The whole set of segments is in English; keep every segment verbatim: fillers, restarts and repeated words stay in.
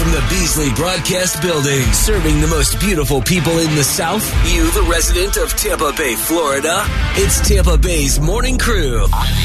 the Beasley Broadcast Building, serving the most beautiful people in the South, you, the resident of Tampa Bay, Florida. It's Tampa Bay's Morning Crew.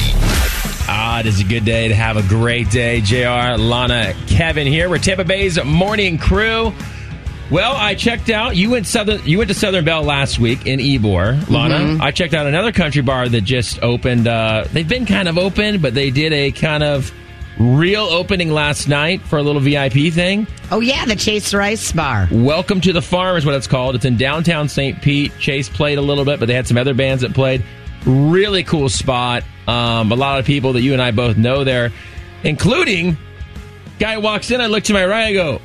Ah, it is a good day to have a great day. J R, Lana, Kevin here. We're Tampa Bay's Morning Crew. Well, I checked out. You went Southern. You went to Southern Belle last week in Ybor, Lana. Mm-hmm. I checked out another country bar that just opened. Uh, they've been kind of open, but they did a kind of real opening last night for a little V I P thing. Oh, yeah, the Chase Rice Bar. Welcome to the Farm is what it's called. It's in downtown Saint Pete. Chase played a little bit, but they had some other bands that played. Really cool spot. Um, a lot of people that you and I both know there, including guy walks in. I look to my right. I go,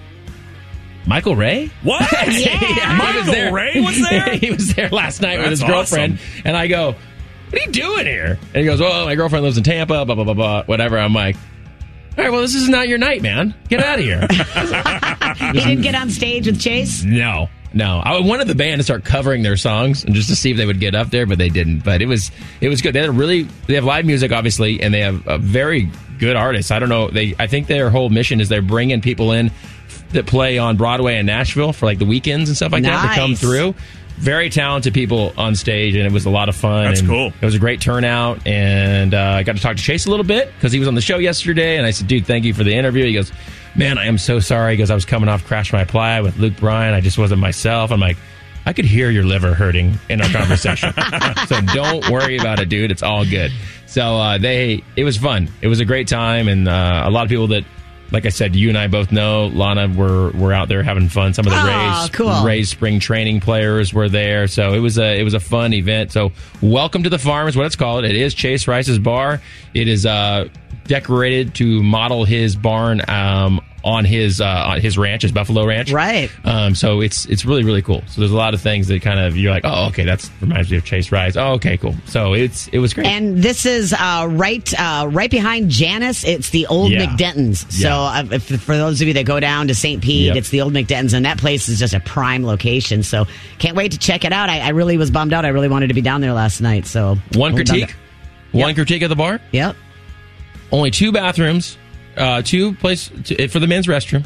Michael Ray? What? Yeah. yeah, Michael was there. Ray was there? He was there last night That's with his girlfriend. awesome. And I go, what are you doing here? And he goes, well, my girlfriend lives in Tampa, blah, blah, blah, blah, whatever. I'm like, all right, well, this is not your night, man. Get out of here. He didn't get on stage with Chase? No, no. I wanted the band to start covering their songs and just to see if they would get up there, but they didn't. But it was it was good. They had a really they have live music, obviously, and they have a very good artists. I don't know. They I think their whole mission is they're bringing people in that play on Broadway and Nashville for like the weekends and stuff like nice. that to come through. Very talented people on stage, and it was a lot of fun. That's and cool. It was a great turnout, and uh, I got to talk to Chase a little bit because he was on the show yesterday, and I said, dude, thank you for the interview. He goes, man, I am so sorry because I was coming off Crash My Ply with Luke Bryan. I just wasn't myself. I'm like, I could hear your liver hurting in our conversation. So don't worry about it, dude. It's all good. So uh, they, it was fun. It was a great time, and uh, a lot of people that, like I said, you and I both know, Lana, we're we're out there having fun. Some of the oh, Rays, cool. Rays spring training players were there, so it was a it was a fun event. So welcome to the Farm is what it's called. It is Chase Rice's bar. It is uh, decorated to model his barn um, on his uh, on his ranch, his Buffalo Ranch. Right. Um, so it's it's really really cool. So there's a lot of things that kind of you're like, oh, okay, that reminds me of Chase Rice. Oh, okay, cool. So it's it was great. And this is uh, right uh, right behind Janice. It's the old Yeah. McDenton's. So Yeah. uh, if, for those of you that go down to Saint Pete, Yep. it's the old McDenton's, and that place is just a prime location. So can't wait to check it out. I, I really was bummed out. I really wanted to be down there last night. So One we'll critique, down one Yep. critique of the bar. there. Yep. Only two bathrooms, uh, two place t- for the men's restroom.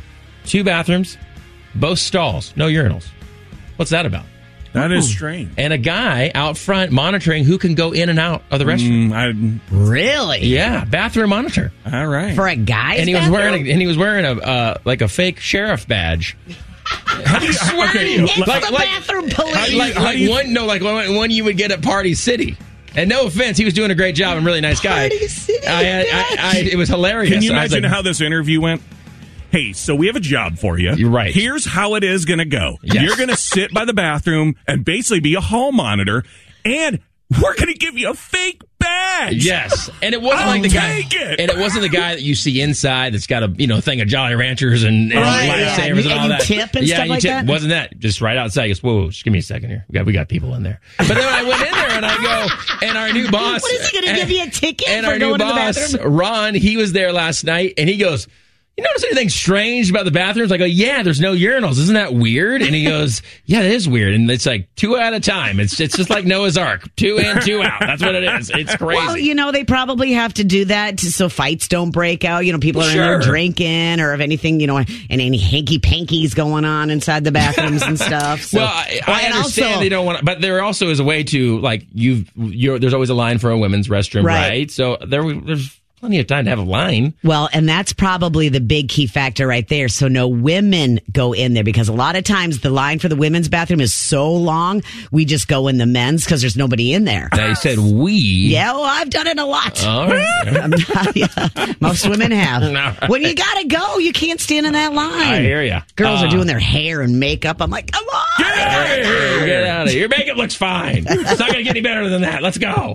Two bathrooms, both stalls, no urinals. What's that about? That is strange. And a guy out front monitoring who can go in and out of the restroom. Mm, Really? Yeah, bathroom monitor. I, all right. For a guy's And he was bathroom? wearing a, and he was wearing a uh, like a fake sheriff badge. How do you, okay, It's like- the like- bathroom police. Like, like, how like do you- one no, like one, one you would get at Party City. And no offense, he was doing a great job and really nice guy. Party City I, I, I, I, it was hilarious. Can you I was imagine like, how this interview went? Hey, so we have a job for you. You're right. Here's how it is going to go. Yes. You're going to sit by the bathroom and basically be a hall monitor, and we're going to give you a fake badge. Yes, and it wasn't I'll like the guy, take it. and it wasn't the guy that you see inside that's got a you know thing of Jolly Ranchers and, and Right, yeah. lifesavers And and all you that. tip and yeah, stuff you like tip. that? Wasn't that just right outside? He goes, whoa, whoa, just give me a second here. We got we got people in there. But then I went in there and I go, and our new boss. What is he going to give you a ticket And for our going new to the boss, bathroom? Ron, he was there last night, and he goes, you notice anything strange about the bathrooms? I go, yeah, there's no urinals. Isn't that weird? And he goes, yeah, it is weird. And it's like two at a time. It's it's just like Noah's Ark. Two in, two out. That's what it is. It's crazy. Well, you know, they probably have to do that to, so fights don't break out. You know, people are in there Sure. drinking or if anything, you know, and any hanky pankies going on inside the bathrooms and stuff. So, well, I, I and understand also- they don't want to, but there also is a way to, like, you've, you're, there's always a line for a women's restroom, right? Right. So there, there's plenty of time to have a line. Well, and that's probably the big key factor right there. So no women go in there because a lot of times the line for the women's bathroom is so long, we just go in the men's because there's nobody in there. Now, you said we. Yeah, well, I've done it a lot. All right. Yeah, most women have. No. When you gotta go, you can't stand in that line. I hear ya. Girls Uh, are doing their hair and makeup. I'm like, come on. Get out of here. Get out of here. Your makeup looks fine. It's not going to get any better than that. Let's go.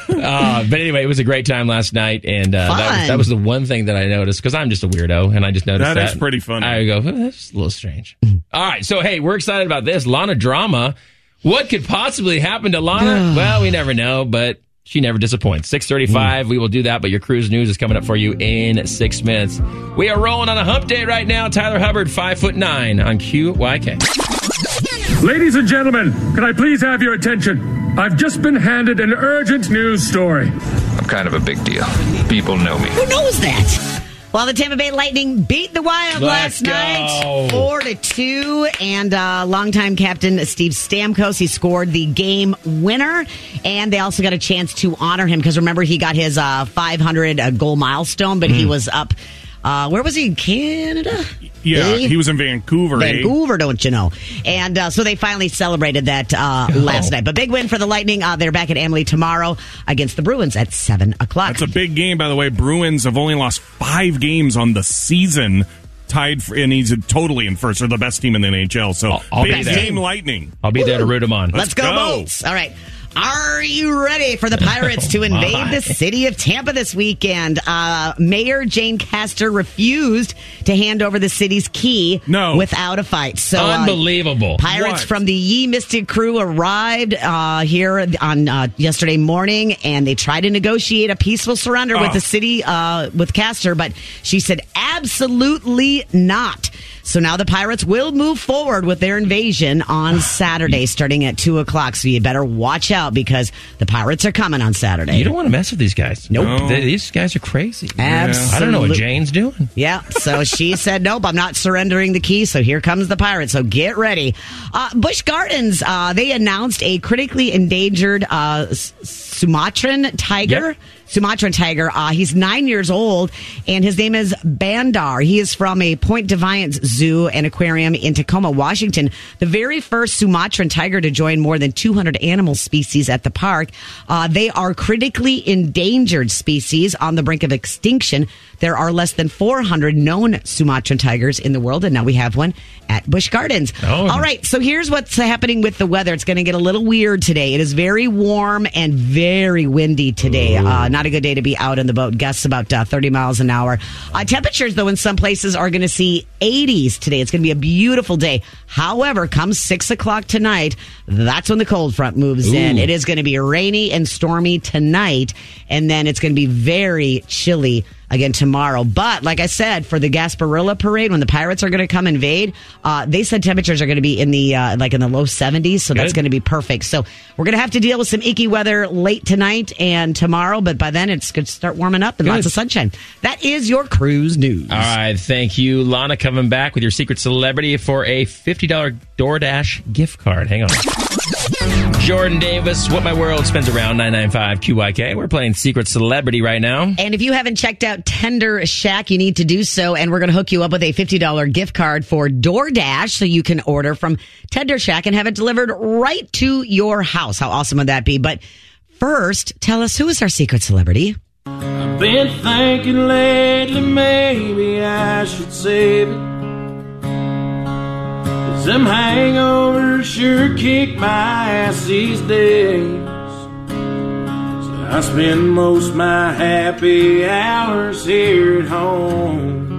Uh, but anyway, it was a great time last night, and uh, that, was, Fun. that was the one thing that I noticed because I'm just a weirdo, and I just noticed that. That is pretty funny. I go, oh, that's a little strange. All right, so hey, we're excited about this Lana drama. What could possibly happen to Lana? Well, we never know, but she never disappoints. six thirty-five, we will do that, but your cruise news is coming up for you in six minutes. We are rolling on a hump day right now. Tyler Hubbard, five foot nine on Q Y K. Ladies and gentlemen, can I please have your attention? I've just been handed an urgent news story. I'm kind of a big deal. People know me. Who knows that? Well, the Tampa Bay Lightning beat the Wild Let's last night, go. four to two, and uh, longtime captain Steve Stamkos, he scored the game winner, and they also got a chance to honor him because remember he got his uh, five hundred uh, goal milestone, but mm. he was up. Uh, where was he? In Canada? Yeah, eh? he was in Vancouver. Vancouver, eh? don't you know? And uh, so they finally celebrated that uh, oh. last night. But big win for the Lightning. Uh, they're back at Amalie tomorrow against the Bruins at seven o'clock. That's a big game, by the way. Bruins have only lost five games on the season. Tied for, and he's totally in first. They're the best team in the N H L. So I'll, I'll big be game, Lightning. I'll be Woo. there to root him on. Let's, Let's go, go. Bolts. All right. Are you ready for the Pirates to invade oh the city of Tampa this weekend? Uh, Mayor Jane Castor refused to hand over the city's key no. without a fight. So, Unbelievable. Uh, Pirates what? from the Ye Mystic crew arrived uh, here on uh, yesterday morning, and they tried to negotiate a peaceful surrender oh. with the city, uh, with Castor, but she said absolutely not. So now the Pirates will move forward with their invasion on Saturday, starting at two o'clock. So you better watch out because the Pirates are coming on Saturday. You don't want to mess with these guys. Nope. No. They, these guys are crazy. Absolutely. I don't know what Jane's doing. Yeah. So she said, nope, I'm not surrendering the key. So here comes the Pirates. So get ready. Uh, Busch Gardens, uh, they announced a critically endangered uh, Sumatran tiger. Yep. Sumatran tiger. Uh, he's nine years old, and his name is Bandar. He is from a Point Defiance Zoo and Aquarium in Tacoma, Washington. The very first Sumatran tiger to join more than two hundred animal species at the park. Uh, they are critically endangered species on the brink of extinction. There are less than four hundred known Sumatran tigers in the world, and now we have one at Busch Gardens. Oh. All right, so here's what's happening with the weather. It's going to get a little weird today. It is very warm and very windy today. Uh, not a good day to be out in the boat. Gusts about uh, thirty miles an hour. Uh, temperatures, though, in some places are going to see eighties today. It's going to be a beautiful day. However, come six o'clock tonight, that's when the cold front moves Ooh. in. It is going to be rainy and stormy tonight, and then it's going to be very chilly again tomorrow. But like I said, for the Gasparilla Parade, when the Pirates are going to come invade, uh, they said temperatures are going to be in the uh, like in the low seventies, so Good. That's going to be perfect. So we're going to have to deal with some icky weather late tonight and tomorrow, but by then it's going to start warming up and Good. Lots of sunshine. That is your cruise news. All right, thank you, Lana. Coming back with your secret celebrity for a fifty dollars DoorDash gift card. Hang on. Jordan Davis, What My World spends around nine ninety-five Q Y K. We're playing Secret Celebrity right now. And if you haven't checked out Tender Shack, you need to do so. And we're going to hook you up with a fifty dollars gift card for DoorDash so you can order from Tender Shack and have it delivered right to your house. How awesome would that be? But first, tell us, who is our secret celebrity? I've been thinking lately maybe I should save it. Them hangovers sure kick my ass these days. So I spend most my happy hours here at home,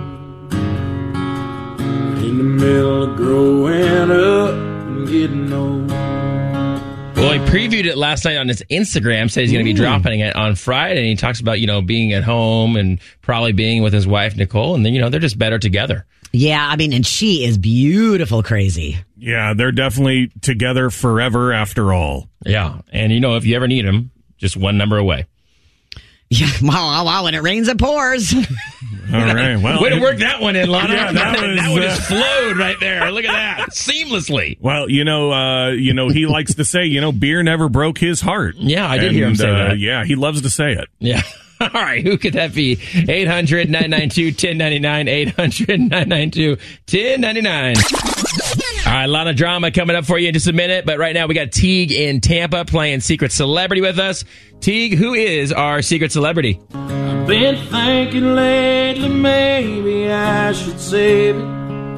in the middle of growing up and getting old. Well, he previewed it last night on his Instagram, said he's going to be dropping it on Friday, and he talks about, you know, being at home and probably being with his wife, Nicole, and then, you know, they're just better together. Yeah, I mean, and she is beautiful crazy. Yeah, they're definitely together forever after all. Yeah, and, you know, if you ever need him, just one number away. Yeah, wow, wow, when it rains, it pours. All right, well. Way to work that one in, Lana. Yeah, that, was, that one uh, just flowed right there. Look at that. Seamlessly. Well, you know, uh, you know, he likes to say, you know, beer never broke his heart. Yeah, I did and, hear him say uh, that. Yeah, he loves to say it. Yeah. All right, who could that be? eight hundred nine nine two one zero nine nine, eight hundred nine nine two one zero nine nine. All right, a lot of drama coming up for you in just a minute, but right now we got Teague in Tampa playing Secret Celebrity with us. Teague, who is our Secret Celebrity? I've been thinking lately maybe I should save it.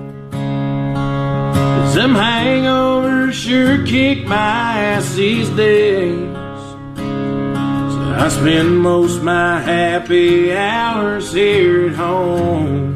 Some hangovers sure kick my ass these days. I spend most my happy hours here at home,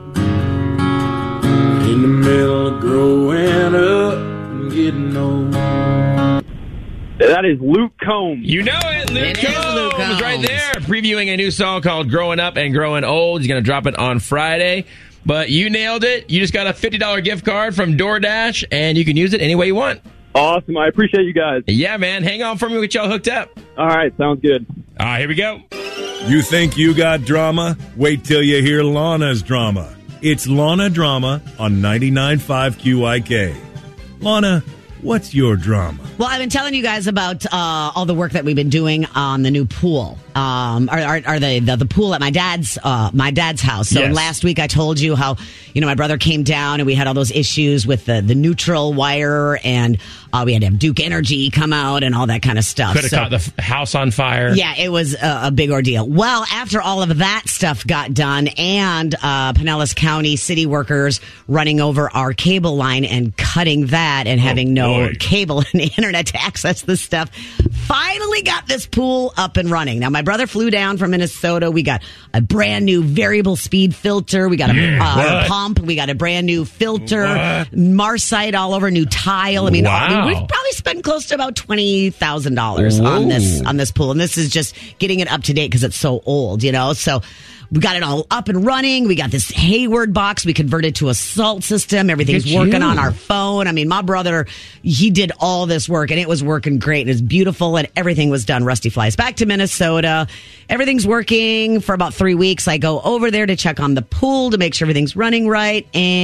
in the middle of growing up and getting old. That is Luke Combs. You know it, Luke It is Combs. Luke Combs. Right there, previewing a new song called Growing Up and Growing Old. He's going to drop it on Friday. But you nailed it. You just got a fifty dollars gift card from DoorDash, and you can use it any way you want. Awesome. I appreciate you guys. Yeah, man. Hang on for me. We'll get y'all hooked up. All right. Sounds good. All right, here we go. You think you got drama? Wait till you hear Lana's drama. It's Lana Drama on ninety-nine point five Q I K. Lana, what's your drama? Well, I've been telling you guys about uh, all the work that we've been doing on the new pool, um, or, or, or the, the the pool at my dad's uh, my dad's house. So Yes. last week I told you how you know my brother came down and we had all those issues with the, the neutral wire, and uh, we had to have Duke Energy come out and all that kind of stuff. Could have So- caught the f- house on fire. Yeah, it was a, a big ordeal. Well, after all of that stuff got done, and uh, Pinellas County city workers running over our cable line and cutting that, and having no boy. cable and internet to access this stuff, finally got this pool up and running. Now, my brother flew down from Minnesota. We got a brand new variable speed filter. We got a, uh, What? a pump. We got a brand new filter. What? Marsite all over, new tile. I mean, Wow. I mean, we've probably spent close to about twenty thousand dollars on this Whoa. on this pool, and this is just getting it up to date because it's so old, you know. So we got it all up and running. We got this Hayward box. We converted to a salt system. Everything's Look at working you. on our phone. I mean, my brother, he did all this work, and it was working great. It was beautiful, and everything was done. Rusty flies back to Minnesota. Everything's working for about three weeks. I go over there to check on the pool to make sure everything's running right,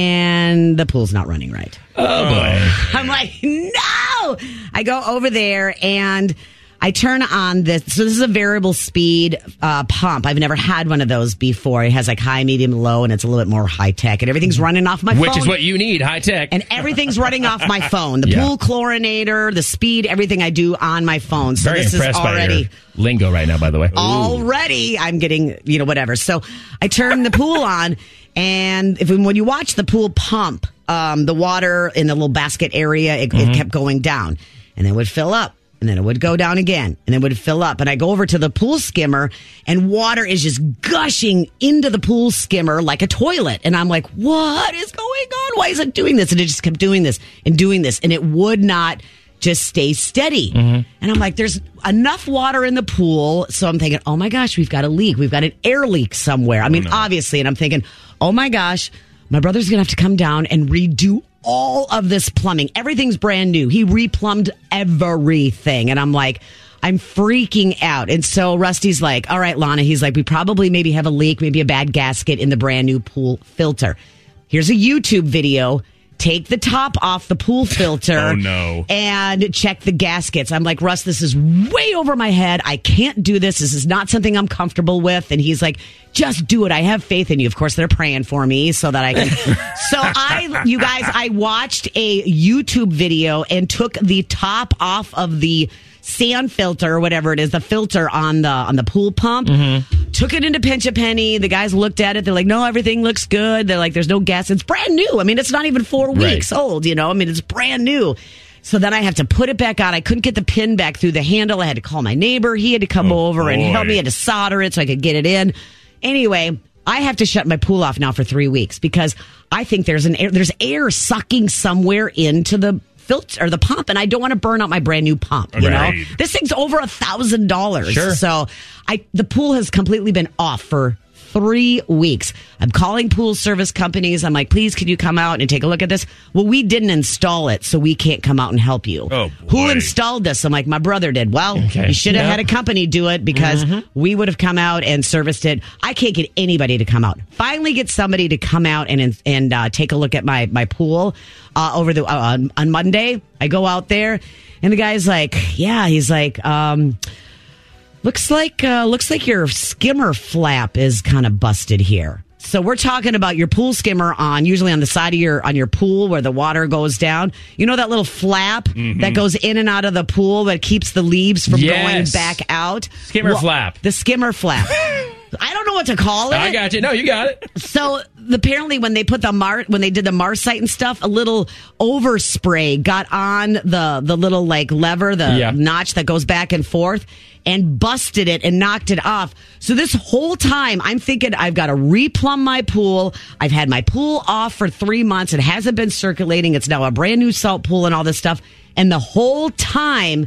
and the pool's not running right. Oh, boy. I'm like, no! I go over there and I turn on this. So this is a variable speed uh, pump. I've never had one of those before. It has like high, medium, low, and it's a little bit more high tech. And everything's running off my phone. Which is what you need, high tech. And everything's running off my phone. The Yeah. pool chlorinator, the speed, everything I do on my phone. So Very this impressed is by already... your lingo right now, by the way. Already, I'm getting, you know, whatever. So I turn the pool on, and if when you watch the pool pump, um, the water in the little basket area, it, Mm-hmm. it kept going down, and then it would fill up, and then it would go down again, and it would fill up. And I go over to the pool skimmer, and water is just gushing into the pool skimmer like a toilet. And I'm like, what is going on? Why is it doing this? And it just kept doing this and doing this, and it would not just stay steady. Mm-hmm. And I'm like, there's enough water in the pool. So I'm thinking, oh my gosh, we've got a leak. We've got an air leak somewhere. I mean, obviously. And I'm thinking, oh my gosh, my brother's going to have to come down and redo all of this plumbing. Everything's brand new. He replumbed everything. And I'm like, I'm freaking out. And so Rusty's like, all right, Lana, he's like, we probably maybe have a leak, maybe a bad gasket in the brand new pool filter. Here's a YouTube video. Take the top off the pool filter. Oh, no. And check the gaskets. I'm like, Russ, this is way over my head. I can't do this. This is not something I'm comfortable with. And he's like, just do it. I have faith in you. Of course, they're praying for me so that I can. So I, you guys, I watched a YouTube video and took the top off of the sand filter or whatever it is, the filter on the on the pool pump. Mm-hmm. Took it into Pinch a Penny. The guys looked at it. They're like, no, everything looks good. They're like, there's no gas. It's brand new. I mean, it's not even four weeks Right. old, you know? I mean, it's brand new. So then I have to put it back on. I couldn't get the pin back through the handle. I had to call my neighbor. He had to come Oh, over and boy. help me. I had to solder it so I could get it in. Anyway, I have to shut my pool off now for three weeks because I think there's an air, there's air sucking somewhere into the filter or the pump, and I don't want to burn out my brand new pump. You Right. know, this thing's over a thousand dollars. Sure. So I the pool has completely been off for three weeks. I'm calling pool service companies. I'm like, please, can you come out and take a look at this? Well, we didn't install it, so we can't come out and help you. Oh, Who boy. installed this? I'm like, my brother did. Well, Okay. you should have Yeah. had a company do it because we would have come out and serviced it. I can't get anybody to come out. Finally get somebody to come out and and uh, take a look at my, my pool uh, over the uh, on, on Monday. I go out there, and the guy's like, yeah, he's like, um... Looks like uh, looks like your skimmer flap is kind of busted here. So we're talking about your pool skimmer on usually on the side of your on your pool where the water goes down. You know that little flap that goes in and out of the pool that keeps the leaves from Yes. going back out. Skimmer flap. The skimmer flap. I don't know what to call it. I got you. No, you got it. So apparently, when they put the mar when they did the Marsite and stuff, a little overspray got on the the little like lever, the Yeah. notch that goes back and forth, and busted it and knocked it off. So this whole time, I'm thinking I've got to replumb my pool. I've had my pool off for three months. It hasn't been circulating. It's now a brand new salt pool and all this stuff. And the whole time,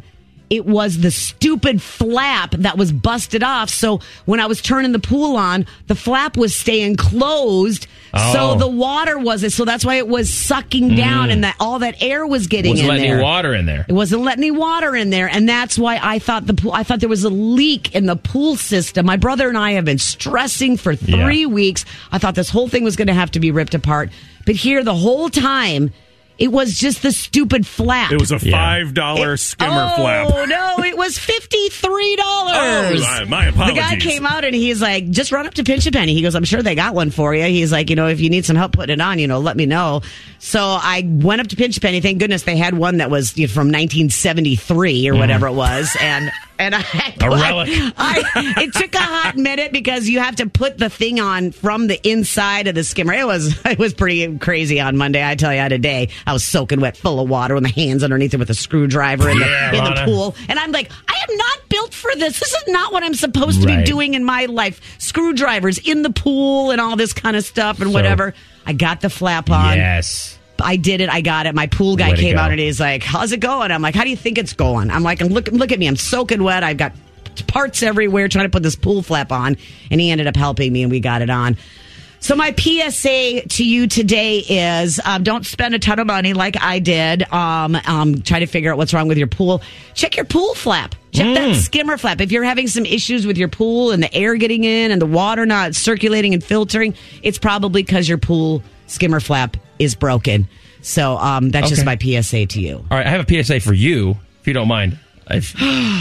it was the stupid flap that was busted off. So when I was turning the pool on, the flap was staying closed. Oh. So the water wasn't. So that's why it was sucking down, mm. and that all that air was getting wasn't in letting there. any water in there. It wasn't letting any water in there, and that's why I thought the pool. I thought there was a leak in the pool system. My brother and I have been stressing for three Yeah. weeks. I thought this whole thing was going to have to be ripped apart, but here the whole time. It was just the stupid flap. It was a five dollar yeah. skimmer oh, flap. Oh, no, it was fifty-three dollars. Oh, my, my apologies. The guy came out and he's like, just run up to Pinch a Penny. He goes, I'm sure they got one for you. He's like, you know, if you need some help putting it on, you know, let me know. So I went up to Pinch a Penny. Thank goodness they had one that was you know, from nineteen seventy-three or mm. whatever it was. And and I, a relic. I, it took a hot minute because you have to put the thing on from the inside of the skimmer. It was it was pretty crazy on Monday. I tell you, I had a day. I was soaking wet, full of water, with my hands underneath it with a screwdriver in the yeah, in Lana. the pool. And I'm like, I am not built for this. This is not what I'm supposed to right. be doing in my life. Screwdrivers in the pool and all this kind of stuff and so, whatever. I got the flap on. Yes. I did it. I got it. My pool guy Way to came go. out and he's like, how's it going? I'm like, how do you think it's going? I'm like, look, look at me. I'm soaking wet. I've got parts everywhere trying to put this pool flap on. And he ended up helping me and we got it on. So my P S A to you today is um, don't spend a ton of money like I did. Um, um, try to figure out what's wrong with your pool. Check your pool flap. Check mm. that skimmer flap. If you're having some issues with your pool and the air getting in and the water not circulating and filtering, it's probably because your pool skimmer flap is broken. So um, that's okay. just my P S A to you. All right, I have a P S A for you, if you don't mind. I've,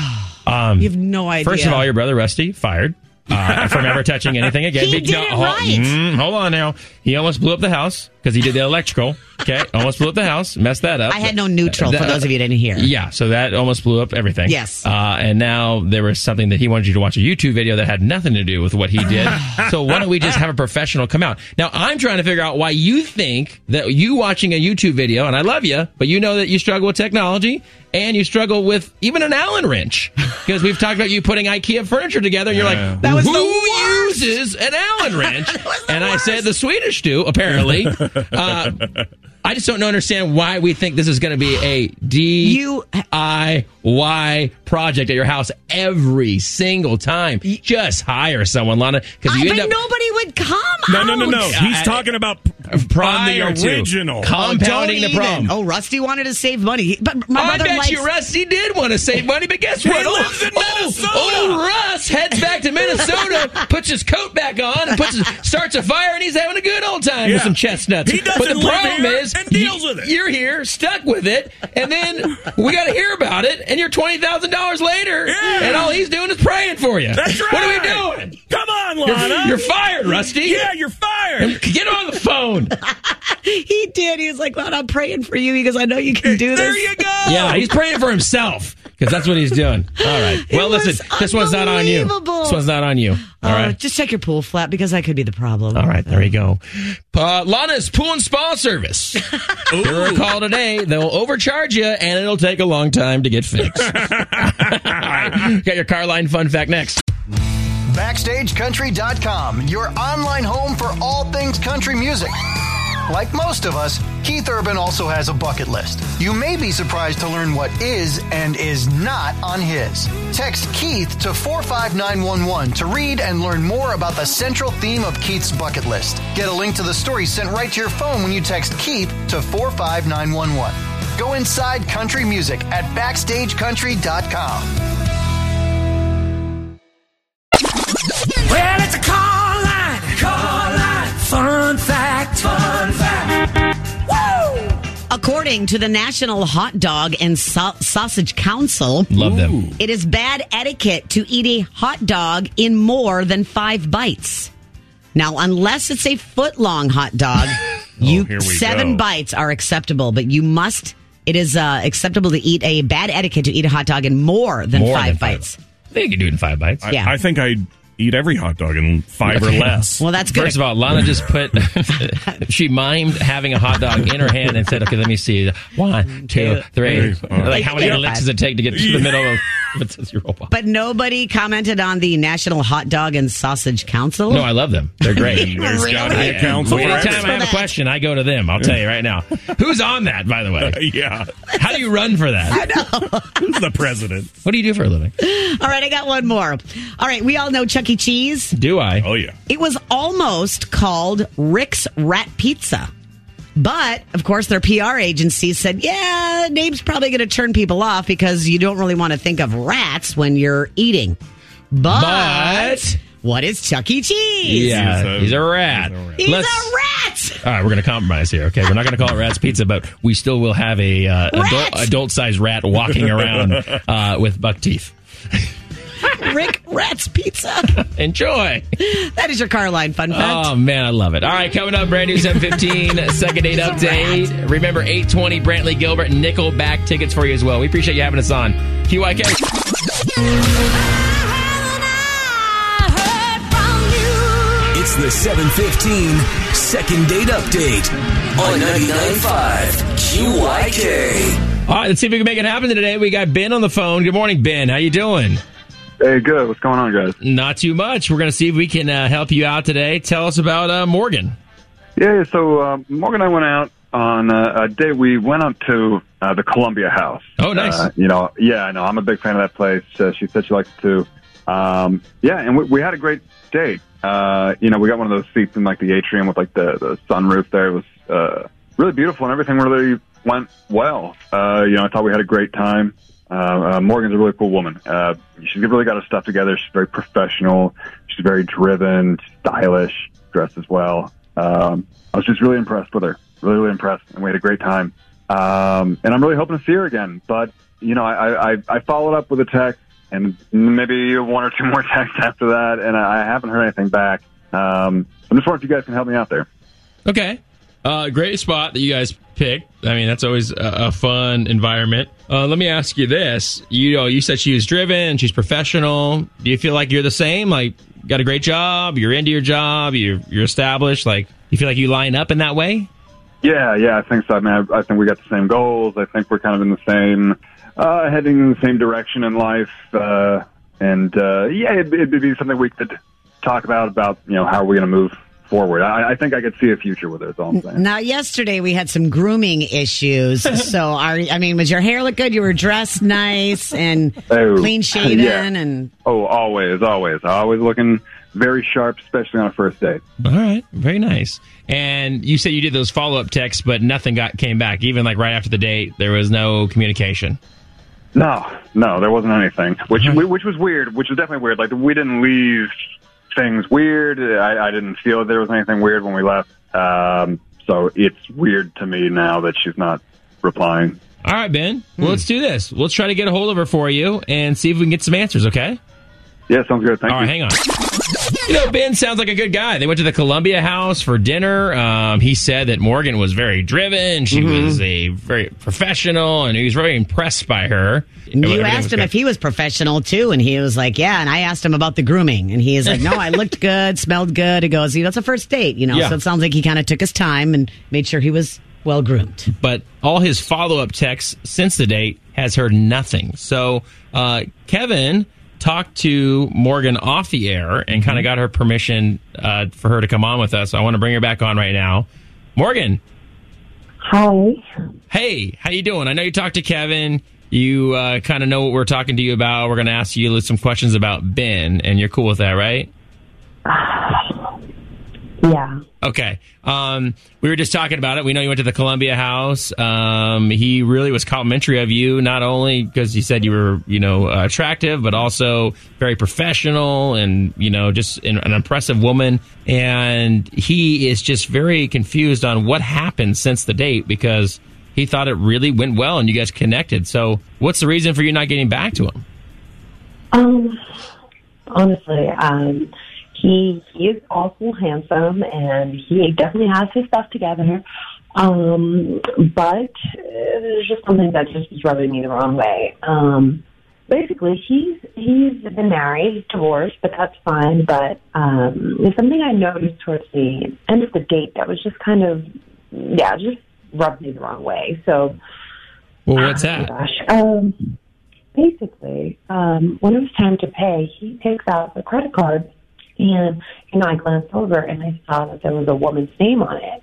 um, you have no idea. First of all, your brother Rusty fired. Uh, from ever touching anything again. He Big, did no, it hold, right. mm, hold on now. He almost blew up the house because he did the electrical. Okay, almost blew up the house, messed that up. I had no neutral, uh, for those of you who didn't hear. Yeah, so that almost blew up everything. Yes. Uh, and now there was something that he wanted you to watch a YouTube video that had nothing to do with what he did. So why don't we just have a professional come out? Now, I'm trying to figure out why you think that you watching a YouTube video, and I love you, but you know that you struggle with technology and you struggle with even an Allen wrench. Because we've talked about you putting IKEA furniture together, and you're like, that was who the uses an Allen wrench? And I said the Swedish do, apparently. Uh, I just don't understand why we think this is going to be a D I Y project at your house every single time. Just hire someone, Lana. Because you I, end up nobody would come No, out. no, no, no. He's Uh, talking about on prior the to original. compounding Oh, the problem. Oh, Rusty wanted to save money. He- But my I brother bet likes... you Rusty did want to save money, but guess what? lives in oh, Minnesota. Oh, Russ heads back to Minnesota, puts his coat back on, and puts his, starts a fire, and he's having a good old time Yeah. with some chestnuts. He doesn't but the live problem here is, and deals you, with it. you're here, stuck with it, and then we got to hear about it, and you're twenty thousand dollars later, Yeah. and all he's doing is praying for you. That's right. What are we doing? Come on, You're, Lana. you're fired, Rusty. Yeah, you're fired. Get on the phone. He did. He was like, "Lord, I'm praying for you." He goes, "I know you can do this." There you go. Yeah, he's praying for himself because that's what he's doing. All right. Well, was listen, this one's not on you. unbelievable. This one's not on you. All Uh, right. Just check your pool flap because that could be the problem. All right, there you go. Uh, Lana's Pool and Spa Service. Give her a call today. They'll overcharge you, and it'll take a long time to get fixed. All right. Got your Carline fun fact next. Backstage Country dot com, your online home for all things country music. Like most of us, Keith Urban also has a bucket list. You may be surprised to learn what is and is not on his. Text Keith to four five nine one one to read and learn more about the central theme of Keith's bucket list. Get a link to the story sent right to your phone when you text Keith to four five nine one one. Go inside country music at Backstage Country dot com. Well, it's a call line. Call line. Fun fact. Fun fact. Woo! According to the National Hot Dog and Sa- Sausage Council, Love them. it is bad etiquette to eat a hot dog in more than five bites. Now, unless it's a foot-long hot dog, you here we seven go. bites are acceptable, but you must. It is uh, acceptable to eat a bad etiquette to eat a hot dog in more than More five than five. bites. I think you can do it in five bites. I, Yeah. I think I eat every hot dog in five or less. Well, that's good. First of all, Lana just put, she mimed having a hot dog in her hand and said, okay, let me see. One, two, three. Like, how many licks does it take to get to the middle of a Tootsie Roll Pop? But nobody commented on the National Hot Dog and Sausage Council? No, I love them. They're great. There's Really? got to be a council. Anytime I have a question, I go to them. I'll tell you right now. Who's on that, by the way? Yeah. How do you run for that? I know. Who's the president? What do you do for a living? All right, I got one more. All right, we all know Chuck E. Cheese. Do I? Oh, yeah. It was almost called Rick's Rat Pizza. But, of course, their P R agency said, yeah, name's probably going to turn people off because you don't really want to think of rats when you're eating. But, But- what is Chuck E. Cheese? Yeah, He's a- he's a rat. he's a rat. He's Let's- a rat! All right, we're going to compromise here, okay? We're not going to call it Rat's Pizza, but we still will have a uh, adult, Rat! adult-sized rat walking around uh, with buck teeth. Rick Rat's Pizza. Enjoy. That is your car line fun fact. Oh, man, I love it. All right, coming up, brand new seven fifteen, second date update. Remember, eight twenty, Brantley Gilbert, Nickelback tickets for you as well. We appreciate you having us on. Q I K. It's the seven fifteen second date update on ninety-nine point five Q I K. All right, let's see if we can make it happen today. We got Ben on the phone. Good morning, Ben. How you doing? Hey, good. What's going on, guys? Not too much. We're going to see if we can uh, help you out today. Tell us about uh, Morgan. Yeah, so uh, Morgan and I went out on uh, a day. We went out to uh, the Columbia House. Oh, nice. Uh, you know, yeah, I know. I'm a big fan of that place. Uh, she said she likes it too. Um, yeah, and we, we had a great date. Uh, you know, we got one of those seats in like the atrium with like the, the sunroof there. It was uh, really beautiful, and everything really went well. Uh, you know, I thought we had a great time. Uh, uh, Morgan's a really cool woman. Uh, she's really got her stuff together. She's very professional. She's very driven, stylish, dresses well. Um, I was just really impressed with her. Really, really impressed, and we had a great time. Um, and I'm really hoping to see her again. But you know, I, I, I followed up with a text, and maybe one or two more texts after that, and I haven't heard anything back. Um, I'm just wondering if you guys can help me out there. Okay. Uh, great spot that you guys picked. I mean, that's always a, a fun environment. Uh, let me ask you this. You know, you said she was driven, she's professional. Do you feel like you're the same? Like, got a great job, you're into your job, you're, you're established? Like, you feel like you line up in that way? Yeah, yeah, I think so. I mean, I, I think we got the same goals. I think we're kind of in the same, uh, heading in the same direction in life. Uh, and, uh, yeah, it'd, it'd be something we could talk about, about, you know, how are we going to move forward. I, I think I could see a future with it, is all I'm saying. Now, yesterday we had some grooming issues. So, are I mean, was your hair look good? You were dressed nice and Oh, clean shaven, yeah. and Oh, always, always. Always looking very sharp, especially on a first date. All right. Very nice. And you said you did those follow-up texts, but nothing got came back. Even like right after the date, there was no communication. No, no, there wasn't anything, which which was weird, which was definitely weird. Like, we didn't leave things weird. I, I didn't feel there was anything weird when we left. Um, so it's weird to me now that she's not replying. All right, Ben. Well, let's do this. Let's try to get a hold of her for you and see if we can get some answers, okay? Yeah, sounds good. Thank All you. right, hang on. You know, Ben sounds like a good guy. They went to the Columbia House for dinner. Um, he said that Morgan was very driven. She Mm-hmm. was a very professional, and he was very impressed by her. you Everything asked was him good. if he was professional too, and he was like, "Yeah." And I asked him about the grooming, and he is like, "No, I looked good, smelled good." He goes, "You know, it's a first date, you know." Yeah. So it sounds like he kind of took his time and made sure he was well groomed. But all his follow-up texts since the date has heard nothing. So uh, Kevin talked to Morgan off the air and kind of got her permission uh, for her to come on with us. I want to bring her back on right now. Morgan. Hi. Hey, how you doing? I know you talked to Kevin. You uh, kind of know what we're talking to you about. We're going to ask you some questions about Ben, and you're cool with that, right? Yeah. Okay. Um, we were just talking about it. We know you went to the Columbia House. Um, he really was complimentary of you, not only because he said you were, you know, uh, attractive, but also very professional and, you know, just an, an impressive woman. And he is just very confused on what happened since the date because he thought it really went well and you guys connected. So what's the reason for you not getting back to him? Um, honestly, um, he he is awful handsome, and he definitely has his stuff together. Um, but there's just something that just is rubbing me the wrong way. Um, basically, he's he's been married, he's divorced, but that's fine. But um, there's something I noticed towards the end of the date that was just kind of, yeah, just rubbed me the wrong way. So, well, what's oh that? Gosh. Um, basically, um, when it was time to pay, he takes out the credit card, and you know, I glanced over and I saw that there was a woman's name on it.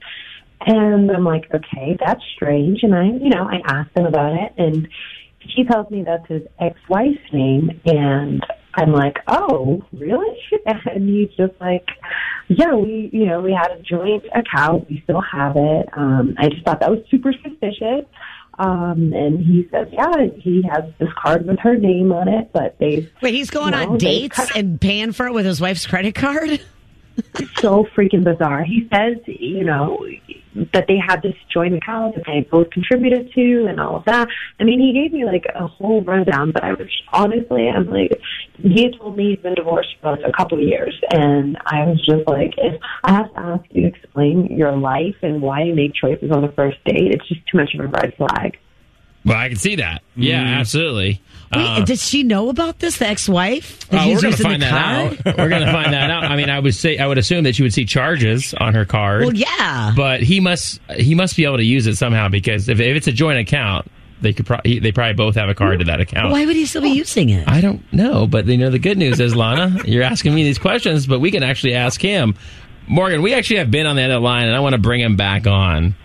And I'm like, okay, that's strange. And I, you know, I asked him about it, and he tells me that's his ex-wife's name. And I'm like, oh, really? And he's just like, yeah, we, you know, we had a joint account. We still have it. Um, I just thought that was super suspicious. Um, and he says, yeah, he has this card with her name on it, but they Wait, he's going you know, on dates and paying for it with his wife's credit card? It's so freaking bizarre. He says, you know, that they had this joint account that they both contributed to and all of that. I mean, he gave me like a whole rundown, but I was honestly, I'm like, he had told me he's been divorced for a couple of years. And I was just like, if I have to ask you to explain your life and why you make choices on the first date, it's just too much of a red flag. Well, I can see that. Yeah, Mm. absolutely. Wait, Uh, does she know about this, the ex-wife? That Oh, he's we're going to using find the that card? out. We're going to find that out. I mean, I would say I would assume that you would see charges on her card. Well, yeah. But he must he must be able to use it somehow, because if, if it's a joint account, they could pro- they probably both have a card to that account. Why would he still be using it? I don't know, but you know the good news is, Lana, you're asking me these questions, but we can actually ask him. Morgan, we actually have Ben on the end of the line, and I want to bring him back on.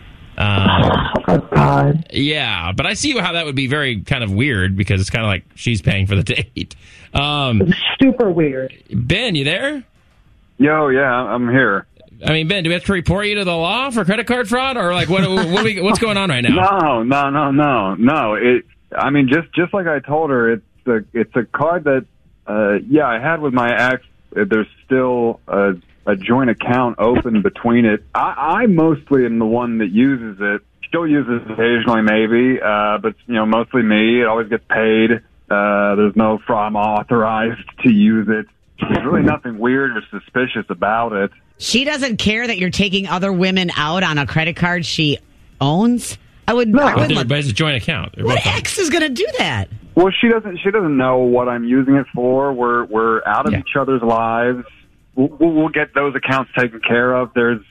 Um, oh, God. Yeah, but I see how that would be very kind of weird, because it's kind of like she's paying for the date. Um, Super weird. Ben, you there? Yo, yeah, I'm here. I mean, Ben, do we have to report you to the law for credit card fraud, or like what? what we, what's going on right now? No, no, no, no, no. It. I mean, just just like I told her, it's a it's a card that, uh, yeah, I had with my ex. There's still a, a joint account open between it. I, I mostly am the one that uses it. Still uses it occasionally, maybe, uh, but you know, mostly me. It always gets paid. Uh, there's no fraud. I'm authorized to use it. There's really nothing weird or suspicious about it. She doesn't care that you're taking other women out on a credit card she owns? I would. No. I would But it's a joint account. They're what both- ex is going to do that? Well, she doesn't. She doesn't know what I'm using it for. We're we're out of Yeah. each other's lives. We'll, we'll get those accounts taken care of. There's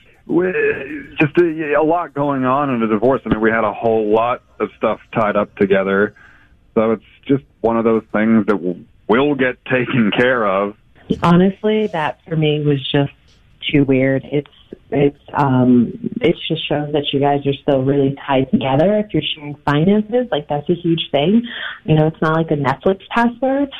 we- just a, a lot going on in a divorce. I mean, we had a whole lot of stuff tied up together, so it's just one of those things that will, will get taken care of. Honestly, that for me was just too weird. It's it's um it just shows that you guys are still really tied together. If you're sharing finances, like that's a huge thing. You know, it's not like a Netflix password,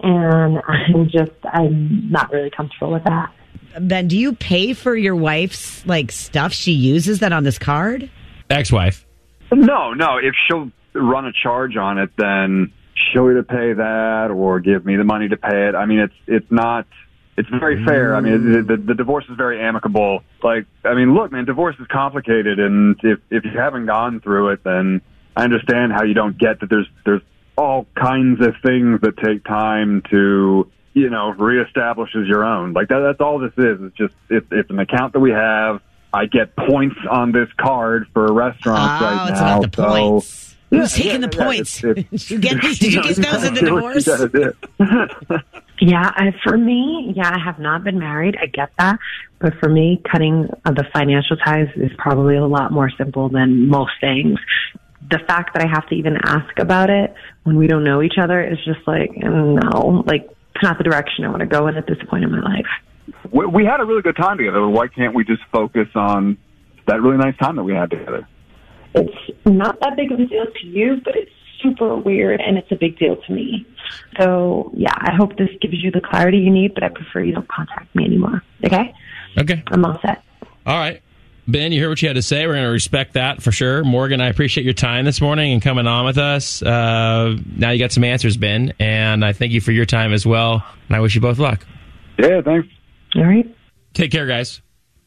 and I'm just I'm not really comfortable with that. Ben, do you pay for your wife's like stuff she uses that on this card? Ex-wife. No, no. If she'll run a charge on it, then she'll either pay that or give me the money to pay it. I mean, it's it's not. It's very fair. I mean, the, the, the divorce is very amicable. Like, I mean, look, man, divorce is complicated, and if if you haven't gone through it, then I understand how you don't get that. There's there's all kinds of things that take time to, you know, reestablish as your own. Like that. That's all this is. It's just it's it's an account that we have. I get points on this card for restaurants Oh, right it's now. about the so- points. Who's Yeah, taking yeah, the yeah, points? it's- it's- Did you get these? Did you get those in the Do what you divorce? gotta do. Yeah, I, for me, yeah, I have not been married. I get that. But for me, cutting of the financial ties is probably a lot more simple than most things. The fact that I have to even ask about it when we don't know each other is just like, no, like, it's not the direction I want to go in at this point in my life. we, we had a really good time together. Why can't we just focus on that really nice time that we had together? It's not that big of a deal to you, but it's super weird, and it's a big deal to me. So, yeah, I hope this gives you the clarity you need, but I prefer you don't contact me anymore. Okay? Okay. I'm all set. All right. Ben, you heard what you had to say. We're going to respect that for sure. Morgan, I appreciate your time this morning and coming on with us. Uh, now you got some answers, Ben, and I thank you for your time as well, and I wish you both luck. Yeah, thanks. All right. Take care, guys.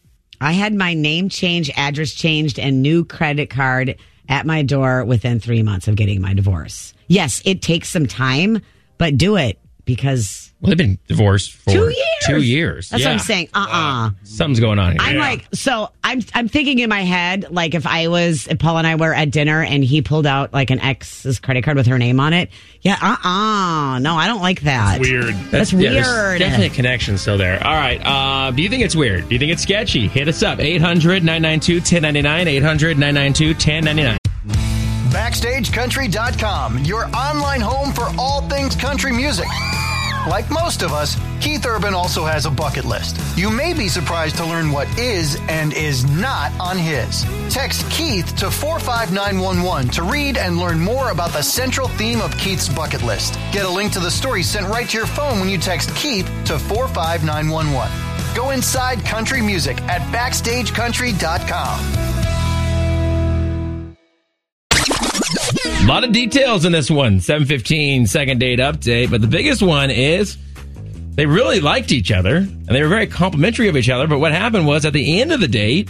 I had my name changed, address changed, and new credit card at my door within three months of getting my divorce. Yes, it takes some time, but do it because Well, they've been divorced for Two years. Two years. That's yeah. what I'm saying. Uh-uh. Something's going on here. I'm Yeah. like, so I'm I'm thinking in my head, like if I was, if Paul and I were at dinner and he pulled out like an ex's credit card with her name on it. Yeah, uh-uh. No, I don't like that. That's weird. That's, yeah, weird. There's definitely a connection still there. All right. Uh, do you think it's weird? Do you think it's sketchy? Hit us up. eight hundred nine nine two one zero nine nine. eight hundred nine nine two one zero nine nine. Backstage Country dot com, your online home for all things country music. Like most of us, Keith Urban also has a bucket list. You may be surprised to learn what is and is not on his. Text Keith to four five nine one one to read and learn more about the central theme of Keith's bucket list. Get a link to the story sent right to your phone when you text Keith to four five nine one one. Go inside country music at backstage country dot com. A lot of details in this one. seven fifteen second date update. But the biggest one is they really liked each other and they were very complimentary of each other. But what happened was at the end of the date,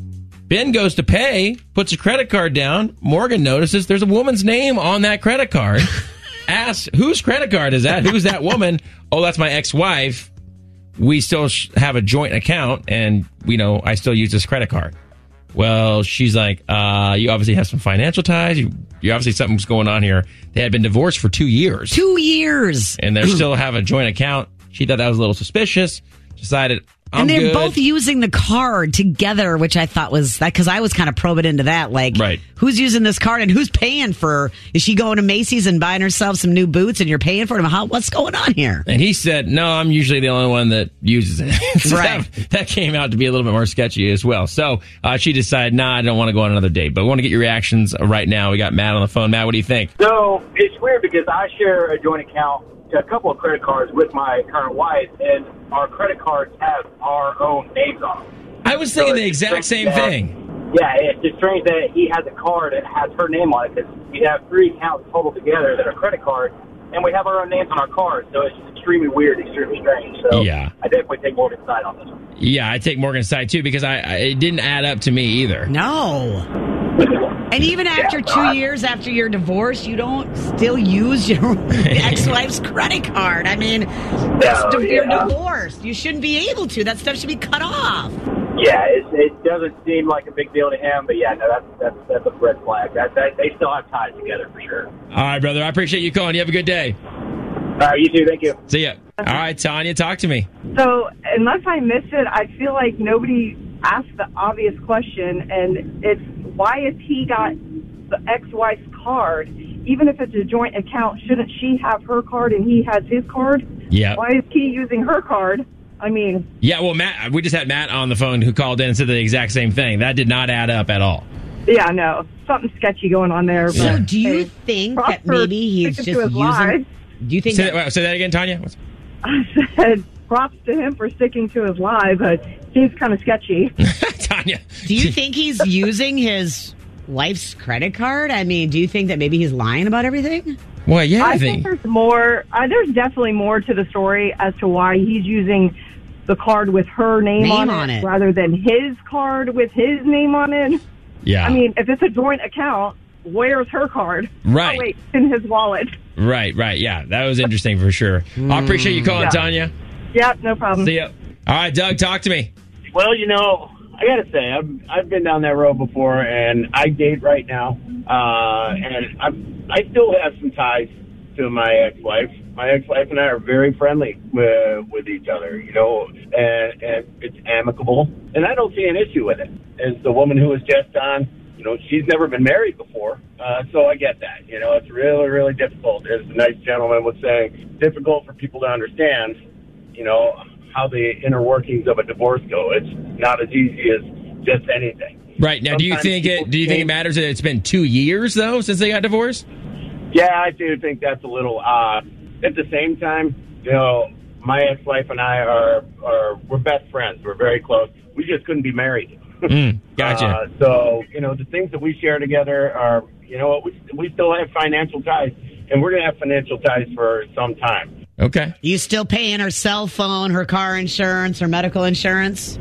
Ben goes to pay, puts a credit card down. Morgan notices there's a woman's name on that credit card. Asks, whose credit card is that? Who's that woman? Oh, that's my ex-wife. We still sh- have a joint account and, you know, I still use this credit card. Well, she's like, uh, you obviously have some financial ties. You, you obviously something's going on here. They had been divorced for two years. Two years. And they still have a joint account. She thought that was a little suspicious. Decided, I'm and they're good. both using the card together, which I thought was that because I was kind of probing into that. Like, right. Who's using this card and who's paying for? Is she going to Macy's and buying herself some new boots and you're paying for them? How? What's going on here? And he said, no, I'm usually the only one that uses it. So right. That, that came out to be a little bit more sketchy as well. So uh, she decided, nah, I don't want to go on another date. But we want to get your reactions right now. We got Matt on the phone. Matt, what do you think? So it's weird because I share a joint account to a couple of credit cards with my current wife, and our credit cards have our own names on them. I was thinking So the exact same that, thing. Yeah, it's just strange that he has a card that has her name on it because we have three accounts total together that are credit cards, and we have our own names on our cards. So it's just extremely weird, extremely strange. So Yeah. I definitely take Morgan's side on this one. Yeah, I take Morgan's side too because I, I it didn't add up to me either. No. And even after Yeah, two I- years after your divorce, you don't still use your ex-wife's credit card. I mean, that's, No, you're yeah. divorced. You shouldn't be able to. That stuff should be cut off. Yeah, it, it doesn't seem like a big deal to him, but yeah, no, that's that's that's a red flag. That, that they still have ties together for sure. All right, brother. I appreciate you calling. You have a good day. All right, you too. Thank you. See ya. All right, Tanya, talk to me. So, unless I missed it, I feel like nobody asked the obvious question, and it's why has he got the ex-wife's card? Even if it's a joint account, shouldn't she have her card and he has his card? Yeah. Why is he using her card? I mean, Yeah, well, Matt, we just had Matt on the phone who called in and said the exact same thing. That did not add up at all. yeah, no, something sketchy going on there. So but, do you hey, think props that for maybe he's sticking just to his using... lies. Do you think Say that, that, say that again, Tanya? What's- I said props to him for sticking to his lie, but seems kind of sketchy. Tanya. do you think he's using his wife's credit card? I mean, do you think that maybe he's lying about everything? Well, yeah, I I think think. there's more. Uh, there's definitely more to the story as to why he's using the card with her name, Name on, on it, it. rather than his card with his name on it. Yeah. I mean, if it's a joint account, where's her card? Right. Oh, wait, in his wallet. Right, right. Yeah, that was interesting for sure. I appreciate you calling, Yeah. Tanya. Yep, no problem. See ya. All right, Doug, talk to me. Well, you know, I got to say, I've, I've been down that road before, and I date right now, uh, and I'm, I still have some ties to my ex-wife. My ex-wife and I are very friendly with, with each other, you know, and, and it's amicable, and I don't see an issue with it. As the woman who was just on, you know, she's never been married before, uh, so I get that. You know, it's really, really difficult. As a nice gentleman was saying, difficult for people to understand, you know, how the inner workings of a divorce go. It's not as easy as just anything. Right now, do you Sometimes think people it? Do you think it change. matters that it's been two years though since they got divorced? Yeah, I do think that's a little odd. At the same time, you know, my ex-wife and I are, are we're best friends. We're very close. We just couldn't be married. Mm, gotcha. Uh, so, you know, the things that we share together are, you know what, we, we still have financial ties, and we're going to have financial ties for some time. Okay. You still paying her cell phone, her car insurance, her medical insurance?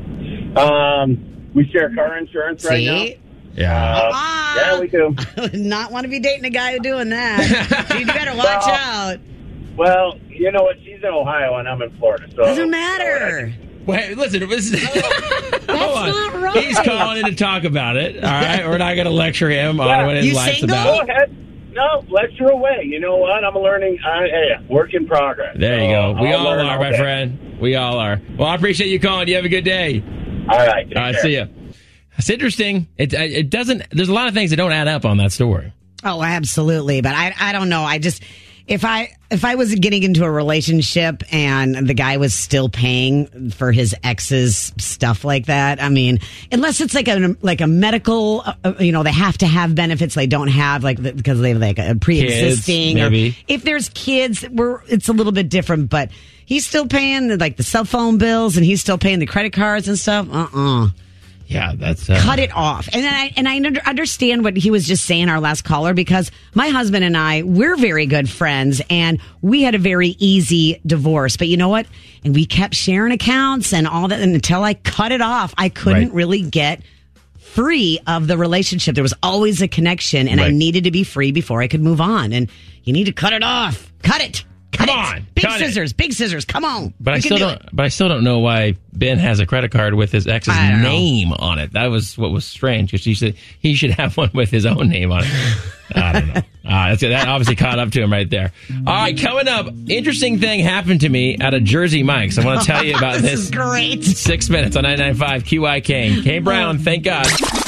Um, we share car insurance right now. See? Yeah. Uh, yeah, we do. I would not want to be dating a guy who's doing that. You better watch Well, out. Well, you know what? She's in Ohio and I'm in Florida. So Doesn't matter. Wait, listen. listen. That's not right. He's calling in to talk about it. All right, we're not going to lecture him Yeah. on what his You life's single? about. Go ahead. No, lecture away. You know what? I'm learning. I, hey, work in progress. There you So go. We I'll all learn are, my day. friend. We all are. Well, I appreciate you calling. You have a good day. All right. take All right, care. see ya. It's interesting. It it doesn't. There's a lot of things that don't add up on that story. Oh, absolutely. But I, I don't know. I just, if I, if I was getting into a relationship and the guy was still paying for his ex's stuff like that, I mean, unless it's like a, like a medical, uh, you know, they have to have benefits they don't have, like, the, because they have like a pre-existing, Kids, maybe. or if there's kids, we're, it's a little bit different, but he's still paying the, like the cell phone bills and he's still paying the credit cards and stuff. Uh-uh. Yeah, that's uh, Cut it off. And then I and I under- understand what he was just saying, our last caller, because my husband and I, we're very good friends and we had a very easy divorce. But you know what? And we kept sharing accounts and all that. And until I cut it off, I couldn't Right. really get free of the relationship. There was always a connection and I Right. needed to be free before I could move on. And you need to cut it off. Cut it. Cut Come it. on, Big cut it. scissors. Big scissors. Come on. But I You can still do don't. it. But I still don't know why Ben has a credit card with his ex's I don't know. name on it. That was what was strange because he should he should have one with his own name on it. I don't know. Uh, that's, that obviously caught up to him right there. All right, coming up, interesting thing happened to me at a Jersey Mike's. I want to tell you about This this. is great. Six minutes on ninety-nine point five Q I K. Kane Brown, thank God.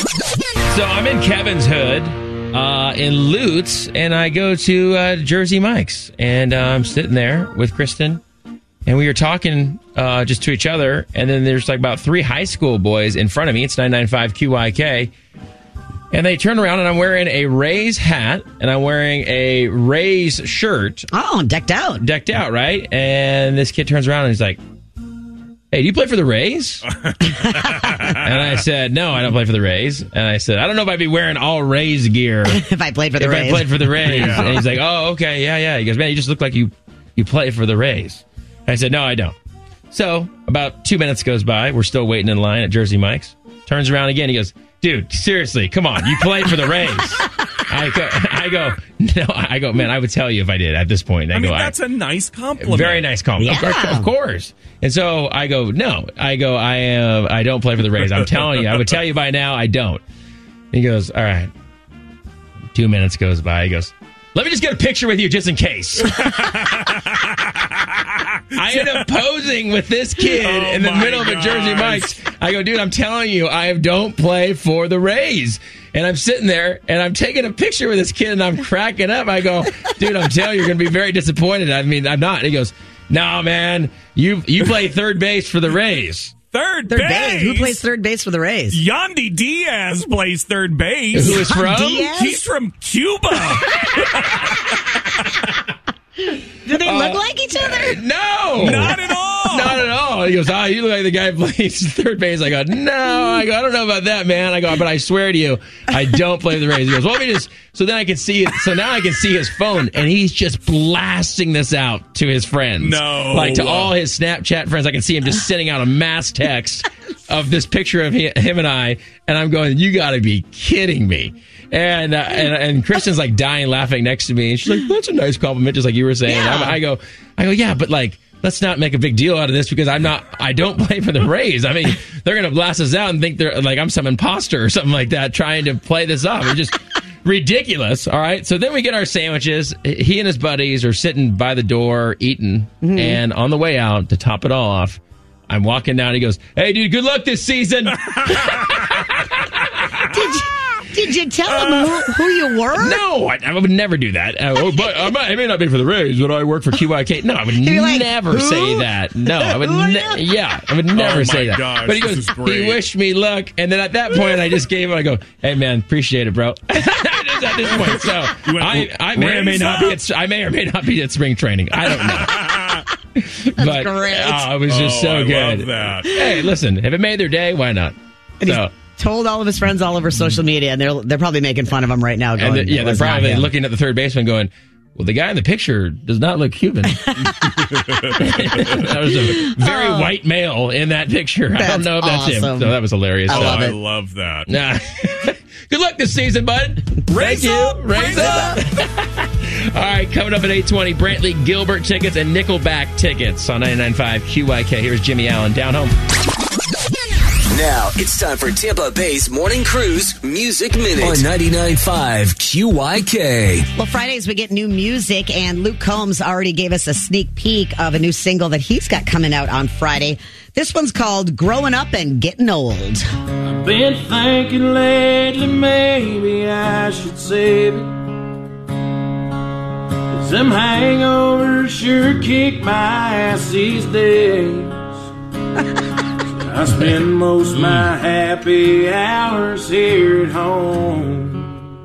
So I'm in Kevin's Hood. Uh, in Lutz, and I go to uh, Jersey Mike's, and uh, I'm sitting there with Kristen, and we were talking uh, just to each other, and then there's like about three high school boys in front of me. It's nine ninety-five Q I K, and they turn around, and I'm wearing a Rays hat, and I'm wearing a Rays shirt. Oh, decked out. Decked out, right? And this kid turns around, and he's like, hey, do you play for the Rays? And I said, no, I don't play for the Rays. And I said, I don't know if I'd be wearing all Rays gear If I played for the if Rays. I played for the Rays. Yeah. And he's like, oh, okay, yeah, yeah. He goes, man, you just look like you, you play for the Rays. And I said, no, I don't. So about two minutes goes by. We're still waiting in line at Jersey Mike's. Turns around again. He goes, dude, seriously, come on. You play for the Rays. I go, I go, no, I go, man, I would tell you if I did at this point. I, I mean, go, that's I, a nice compliment. very nice compliment. Of, Yeah. course, of course. And so I go, no, I go, I am, I don't play for the Rays. I'm telling you, I would tell you by now, I don't. And he goes, all right. Two minutes goes by. He goes, let me just get a picture with you just in case. I end up posing with this kid Oh in the my middle of a Jersey gosh. Mike's. I go, dude, I'm telling you, I don't play for the Rays. And I'm sitting there and I'm taking a picture with this kid and I'm cracking up. I go, dude, I'm telling you, you're going to be very disappointed. I mean, I'm not. And he goes, no, man, you you play third base for the Rays. Third, Third base. base. Who plays third base for the Rays? Yandy Diaz plays third base. Who is from? Diaz? He's from Cuba. Do they look like each other? No, Not at all. Not at all. He goes, oh, you look like the guy who plays third base. I go, no. I go, I don't know about that, man. I go, but I swear to you, I don't play the Rays. He goes, well, let me just. So then I can see it. So now I can see his phone, and he's just blasting this out to his friends. No. Like to all his Snapchat friends. I can see him just sending out a mass text of this picture of he- him and I, and I'm going, you got to be kidding me. And, uh, and and Kristen's like dying laughing next to me, and she's like, "That's a nice compliment," just like you were saying. Yeah. I'm, I go, I go, yeah, but like, let's not make a big deal out of this because I'm not, I don't play for the Rays. I mean, they're gonna blast us out and think they're like I'm some imposter or something like that trying to play this off. It's just ridiculous. All right, so then we get our sandwiches. He and his buddies are sitting by the door eating, Mm-hmm. and on the way out to top it all off, I'm walking down. He goes, "Hey, dude, good luck this season." Did you, did you tell them who, who you were? No, I, I would never do that. Uh, oh, but I, might, I may not be for the Rays, but I work for Q I K. No, I would You're like, never who? say that. No, I would. Who are Ne- you? yeah, I would never Oh, say my that. gosh, but he this goes, is great. he wished me luck, and then at that point, I just gave him. I go, hey man, appreciate it, bro. Just at this point, so You went, I, I may or may "Rays not be. up." At, I may or may not be at spring training. I don't know. but great. oh, it was just Oh, so I good. love that. Hey, listen, if it made their day, why not? And he's So. told all of his friends all over social media, and they're they're probably making fun of him right now. Going, And the, yeah, "It they're was not probably him." looking at the third baseman going, well, the guy in the picture does not look Cuban. That was a very Oh. white male in that picture. I don't That's know if that's him. awesome. So that was hilarious. I So- love I it. love that. Nah. Good luck this season, bud. Raise Thank you. up, Raise raise up. All right, coming up at eight twenty, Brantley Gilbert tickets and Nickelback tickets on ninety-nine point five Q Y K. Here's Jimmy Allen, Down Home. Now it's time for Tampa Bay's Morning Cruise Music Minute on ninety-nine point five Q Y K. Well, Fridays we get new music, and Luke Combs already gave us a sneak peek of a new single that he's got coming out on Friday. This one's called Growing Up and Getting Old. I've been thinking lately maybe I should save it. 'Cause them hangovers sure kick my ass these days. I spend most of my happy hours here at home,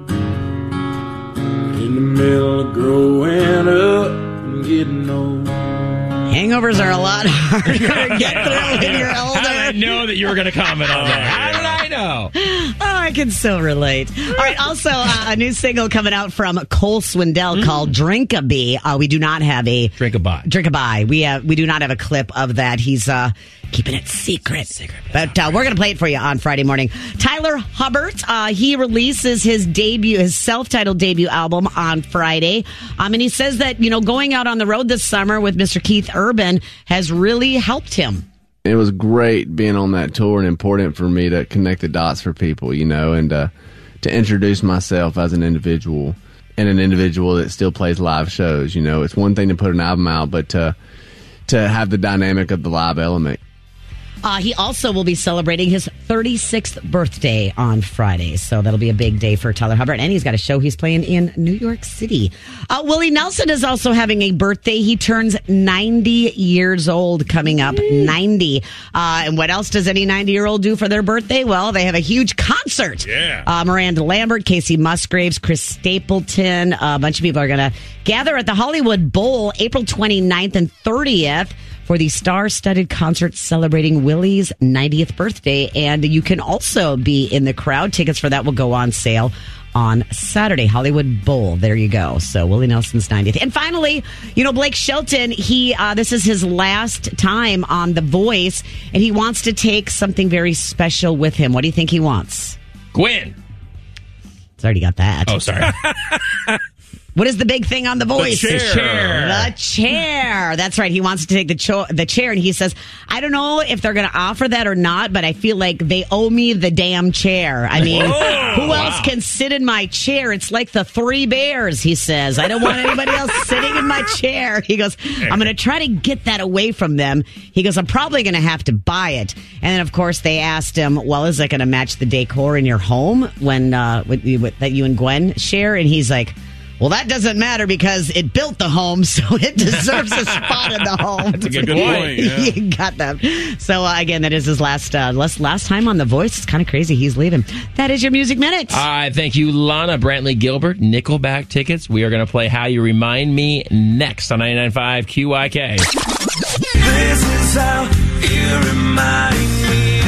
in the middle of growing up and getting old. Hangovers are a lot harder to get through when you're older. How did I know that you were going to comment on that? How did I know? Oh, I can so relate. All right, also uh, a new single coming out from Cole Swindell mm. called Drink-a-Bee. Uh, we do not have a... Drink-a-bye. Drink-a-bye. We, uh, we do not have a clip of that. He's uh, keeping it secret. secret but uh, we're going to play it for you on Friday morning. Tyler Hubbard, uh, he releases his debut, his self-titled debut album on Friday. Um, and he says that, you know, going out on the road this summer with Mister Keith Urban has really helped him. It was great being on that tour and important for me to connect the dots for people, you know, and uh, to introduce myself as an individual and an individual that still plays live shows. You know, it's one thing to put an album out, but to, to have the dynamic of the live element. Uh, he also will be celebrating his thirty-sixth birthday on Friday, so that'll be a big day for Tyler Hubbard, and he's got a show he's playing in New York City. Uh, Willie Nelson is also having a birthday. He turns ninety years old coming up, ninety. Uh, and what else does any ninety-year-old do for their birthday? Well, they have a huge concert. Yeah. Uh, Miranda Lambert, Casey Musgraves, Chris Stapleton, uh, a bunch of people are going to gather at the Hollywood Bowl April twenty-ninth and thirtieth. For the star-studded concert celebrating Willie's ninetieth birthday. And you can also be in the crowd. Tickets for that will go on sale on Saturday, Hollywood Bowl. There you go. So Willie Nelson's ninetieth. And finally, you know, Blake Shelton, he uh, this is his last time on The Voice, and he wants to take something very special with him. What do you think he wants? Gwen. It's already got that. Oh, sorry. What is the big thing on The Voice? The chair. The chair. The chair. That's right. He wants to take the cho- the chair, and he says, I don't know if they're going to offer that or not, but I feel like they owe me the damn chair. I mean, Whoa, who wow. else can sit in my chair? It's like the Three Bears, he says. I don't want anybody else sitting in my chair. He goes, I'm going to try to get that away from them. He goes, I'm probably going to have to buy it. And then, of course, they asked him, well, is it going to match the decor in your home when uh, with, with, that you and Gwen share? And he's like, well, that doesn't matter because it built the home, so it deserves a spot in the home. That's a good, good point. Yeah. You got that. So, uh, again, that is his last, uh, last last time on The Voice. It's kind of crazy. He's leaving. That is your Music Minute. All right, thank you, Lana. Brantley Gilbert, Nickelback tickets. We are going to play How You Remind Me next on ninety-nine point five Q Y K. This is how you remind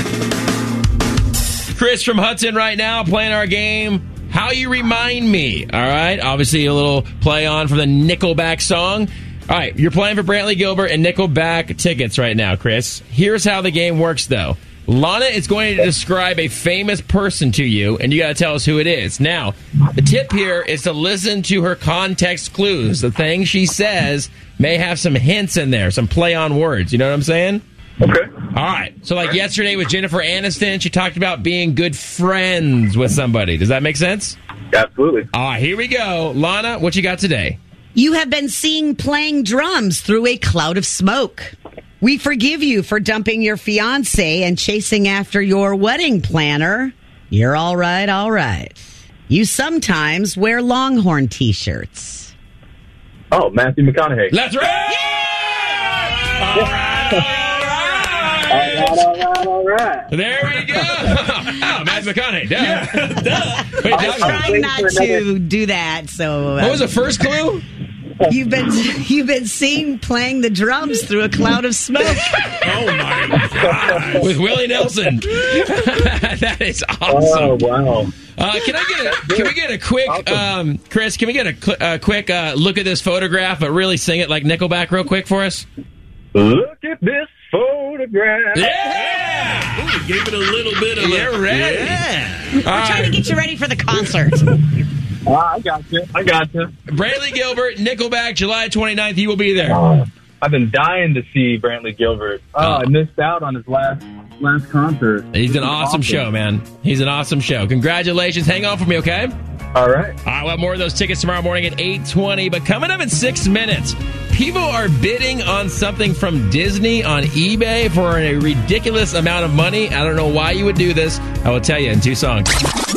me. Chris from Hudson right now playing our game, How You Remind Me. All right, obviously a little play on from the Nickelback song. All right, you're playing for Brantley Gilbert and Nickelback tickets right now, Chris. Here's how the game works, though. Lana is going to describe a famous person to you, and you got to tell us who it is. Now, the tip here is to listen to her context clues. The thing she says may have some hints in there, some play on words. You know what I'm saying? Okay. All right. So, like yesterday with Jennifer Aniston, she talked about being good friends with somebody. Does that make sense? Absolutely. All right, here we go. Lana, what you got today? You have been seen playing drums through a cloud of smoke. We forgive you for dumping your fiancé and chasing after your wedding planner. You're all right, all right. You sometimes wear Longhorn T-shirts. Oh, Matthew McConaughey. That's right! Yeah! All right, all right. All right, all right, all right. There we go. Oh, Matthew McConaughey. Duh. Yeah. Duh. Wait, I was trying not to do that, so... What was the first clue? You've been you've been seen playing the drums through a cloud of smoke. Oh my God! With Willie Nelson. That is awesome. Oh wow! Uh, can I get a, can we get a quick um, Chris? Can we get a, cl- a quick uh, look at this photograph, but really sing it like Nickelback, real quick for us? Look at this photograph. Yeah! Ooh, gave it a little bit of You're a, ready. Yeah. We're trying to get you ready for the concert. Uh, I got you. I got you. Brantley Gilbert, Nickelback, July twenty-ninth. He will be there. Oh, I've been dying to see Brantley Gilbert. Oh, Oh. I missed out on his last last concert. He's an awesome show, man. He's an awesome show. Congratulations. Hang on for me, okay? All right. All right, we'll have more of those tickets tomorrow morning at eight twenty. But coming up in six minutes, people are bidding on something from Disney on eBay for a ridiculous amount of money. I don't know why you would do this. I will tell you in two songs.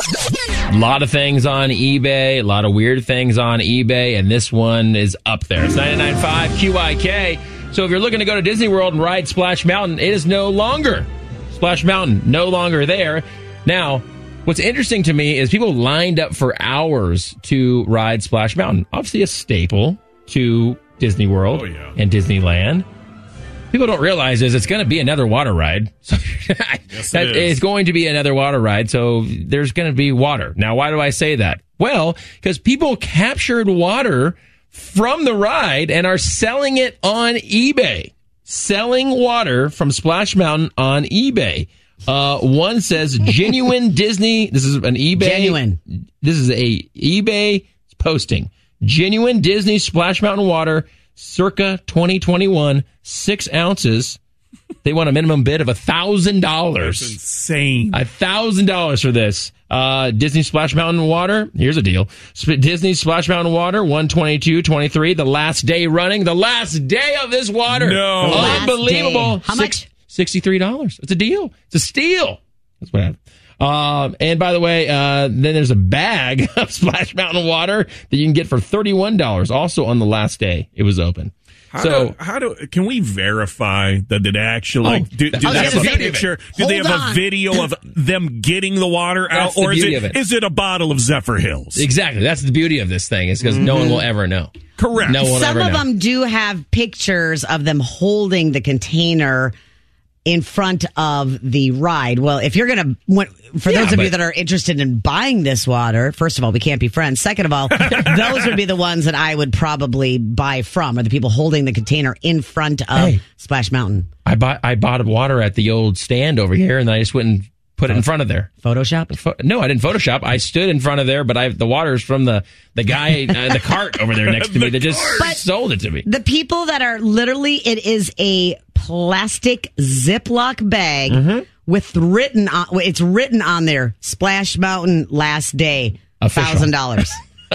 A lot of things on eBay, a lot of weird things on eBay, and this one is up there. It's ninety-nine point five Q I K. So if you're looking to go to Disney World and ride Splash Mountain, it is no longer. Splash Mountain, no longer there. Now, what's interesting to me is people lined up for hours to ride Splash Mountain. Obviously a staple to Disney World Oh, yeah. and Disneyland. People don't realize is it's going to be another water ride. So Yes, that it is. is going to be another water ride. So there's going to be water. Now, why do I say that? Well, because people captured water from the ride and are selling it on eBay. Selling water from Splash Mountain on eBay. Uh, one says genuine Disney. This is an eBay. Genuine. This is a eBay posting. Genuine Disney Splash Mountain water, circa twenty twenty-one, six ounces. They want a minimum bid of a thousand dollars. That's insane. A thousand dollars for this. Uh, Disney Splash Mountain water. Here's a deal. Sp- Disney Splash Mountain water, one twenty-two twenty-three. The last day running. The last day of this water. No. The last Unbelievable. day. How much? sixty-three dollars. It's a deal. It's a steal. That's what happened. Um, and by the way, uh, then there's a bag of Splash Mountain water that you can get for thirty-one dollars. Also on the last day it was open. How so do, how do can we verify that it actually? Oh, Like, do, do that's they the have a beauty of it. picture? Do they Hold have on. a video of them getting the water That's out, the or is beauty it, of it. is it a bottle of Zephyr Hills? Exactly. That's the beauty of this thing is because no one will ever know. Correct. No one will Some ever of know. them do have pictures of them holding the container in front of the ride. Well, if you're going to, for Yeah, those of you but- that are interested in buying this water, first of all, we can't be friends. Second of all, those would be the ones that I would probably buy from, are the people holding the container in front of Hey. Splash Mountain. I bought I bought water at the old stand over here, and I just went and put it in front of there. Photoshop? Pho- No, I didn't Photoshop. I stood in front of there, but I the water's from the the guy uh, the cart over there next to me that just But- sold it to me. The people that are literally, it is a plastic Ziploc bag Mm-hmm. with written on, it's written on there, Splash Mountain last day, Official. thousand dollars.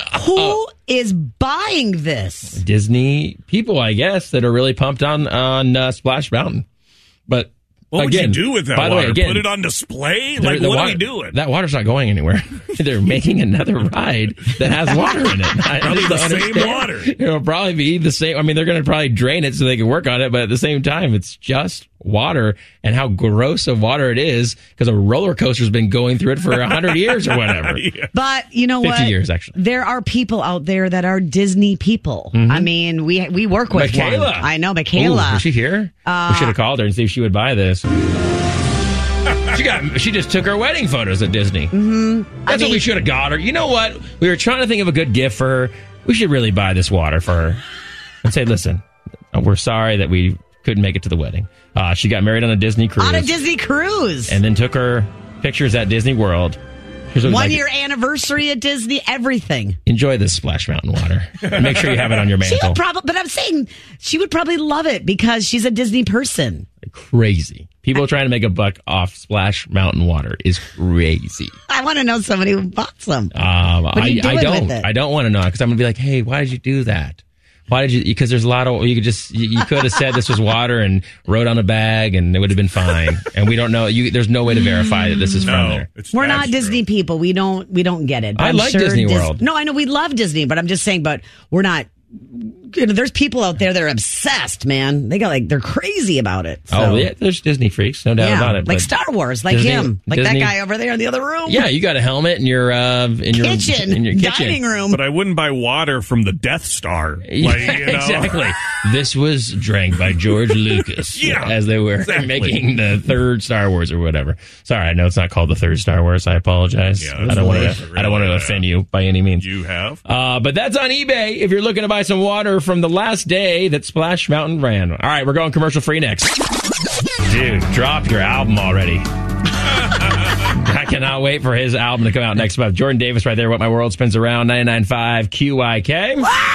Who is buying this? Disney people, I guess, that are really pumped on on uh, Splash Mountain. But What would again, you do with that by the water? way, again, Put it on display? they're- Like, the what water- are we doing? That water's not going anywhere. They're making another ride that has water in it. I Probably just the don't same understand. water. It'll probably be the same. I mean, they're going to probably drain it so they can work on it, but at the same time, it's just water. And how gross of water it is because a roller coaster's been going through it for a hundred years or whatever. Yeah. But you know fifty what? years, actually. There are people out there that are Disney people. I mean, we we work with Michaela. one. I know, Michaela. Ooh, is she here? Uh, we should have called her and see if she would buy this. She got. She just took her wedding photos at Disney. Mm-hmm. That's what we should have got her. You know what? We were trying to think of a good gift for her. We should really buy this water for her and say, "Listen, we're sorry that we couldn't make it to the wedding. Uh, she got married on a Disney cruise, on a Disney cruise. and then took her pictures at Disney World. Here's what we'd One like- year anniversary at Disney, everything. Enjoy this Splash Mountain water. And make sure you have it on your She mantle. would probably, but I'm saying she would probably love it because she's a Disney person. Crazy. People trying to make a buck off Splash Mountain water is crazy. I want to know somebody who bought some. Um, What are I, you I doing don't. with it? I don't want to know because I'm gonna be like, hey, why did you do that? Why did you? Because there's a lot of you could just you, you could have said this was water and wrote on a bag and it would have been fine. And we don't know. You, there's no way to verify that this is from there. it's We're not that's Disney people. We don't. We don't get it. But I I'm like sure Disney Dis- World. No, I know we love Disney, but I'm just saying. But we're not. You know, there's people out there that are obsessed, man. They got like they're crazy about it. So. Oh yeah, there's Disney freaks, no doubt Yeah, about it. like but Star Wars, like Disney- him, like Disney- that guy over there in the other room. Yeah, you got a helmet in your uh, in your kitchen, in your kitchen. dining room. But I wouldn't buy water from the Death Star. Like, Yeah, you know? exactly. This was drank by George Lucas Yeah, as they were exactly. making the third Star Wars or whatever. Sorry, I know it's not called the third Star Wars. I apologize. Yeah, I that's don't want really- to. I don't want to really offend you by any means. You have? Uh, but that's on eBay if you're looking to buy some water from the last day that Splash Mountain ran. All right, we're going commercial free next. Dude, drop your album already. I cannot wait for his album to come out next month. Jordan Davis right there, What My World Spins Around, ninety-nine point five Q I K.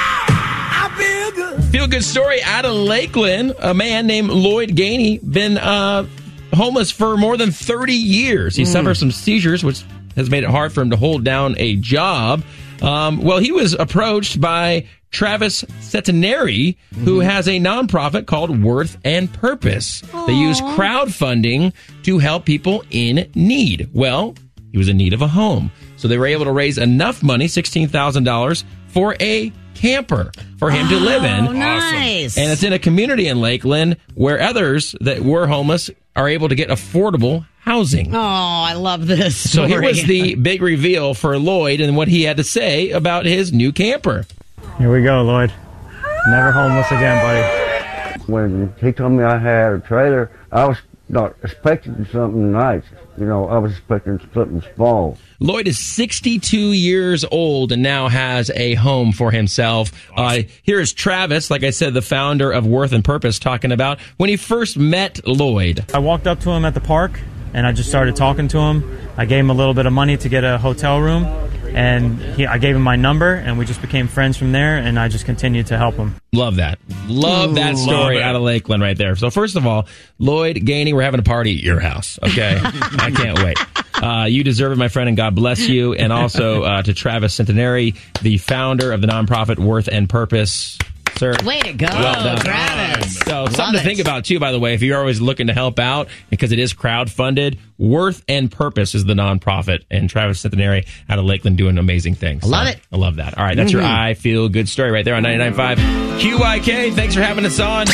I feel good. Feel good story out of Lakeland. A man named Lloyd Gainey been uh, homeless for more than thirty years. He mm. suffers from seizures, which has made it hard for him to hold down a job. Um, well, he was approached by Travis Centenary, mm-hmm. who has a nonprofit called Worth and Purpose. Aww. They use crowdfunding to help people in need. Well, he was in need of a home. So they were able to raise enough money, sixteen thousand dollars, for a camper for him oh, to live in. Nice. And it's in a community in Lakeland where others that were homeless are able to get affordable housing. Oh, I love this story. So here was the big reveal for Lloyd and what he had to say about his new camper. Here we go, Lloyd. Never homeless again, buddy. When he told me I had a trailer, I was not expecting something nice. You know, I was expecting something small. Lloyd is sixty-two years old and now has a home for himself. Uh, here is Travis, like I said, the founder of Worth and Purpose, talking about when he first met Lloyd. I walked up to him at the park, and I just started talking to him. I gave him a little bit of money to get a hotel room, and he, I gave him my number, and we just became friends from there, and I just continued to help him. Love that. Love Ooh, that story love out of Lakeland right there. So first of all, Lloyd Gainey, we're having a party at your house, okay? I can't wait. Uh, you deserve it, my friend, and God bless you. And also uh, to Travis Centenary, the founder of the nonprofit Worth and Purpose. Sir, way to go, well done. Travis. So Love something it. to think about, too, by the way, if you're always looking to help out, because it is crowdfunded, Worth and Purpose is the nonprofit, and Travis Centenary out of Lakeland doing amazing things. I love so, it. I love that. All right, that's mm-hmm. your I Feel Good story right there on ninety-nine point five Q I K. Thanks for having us on.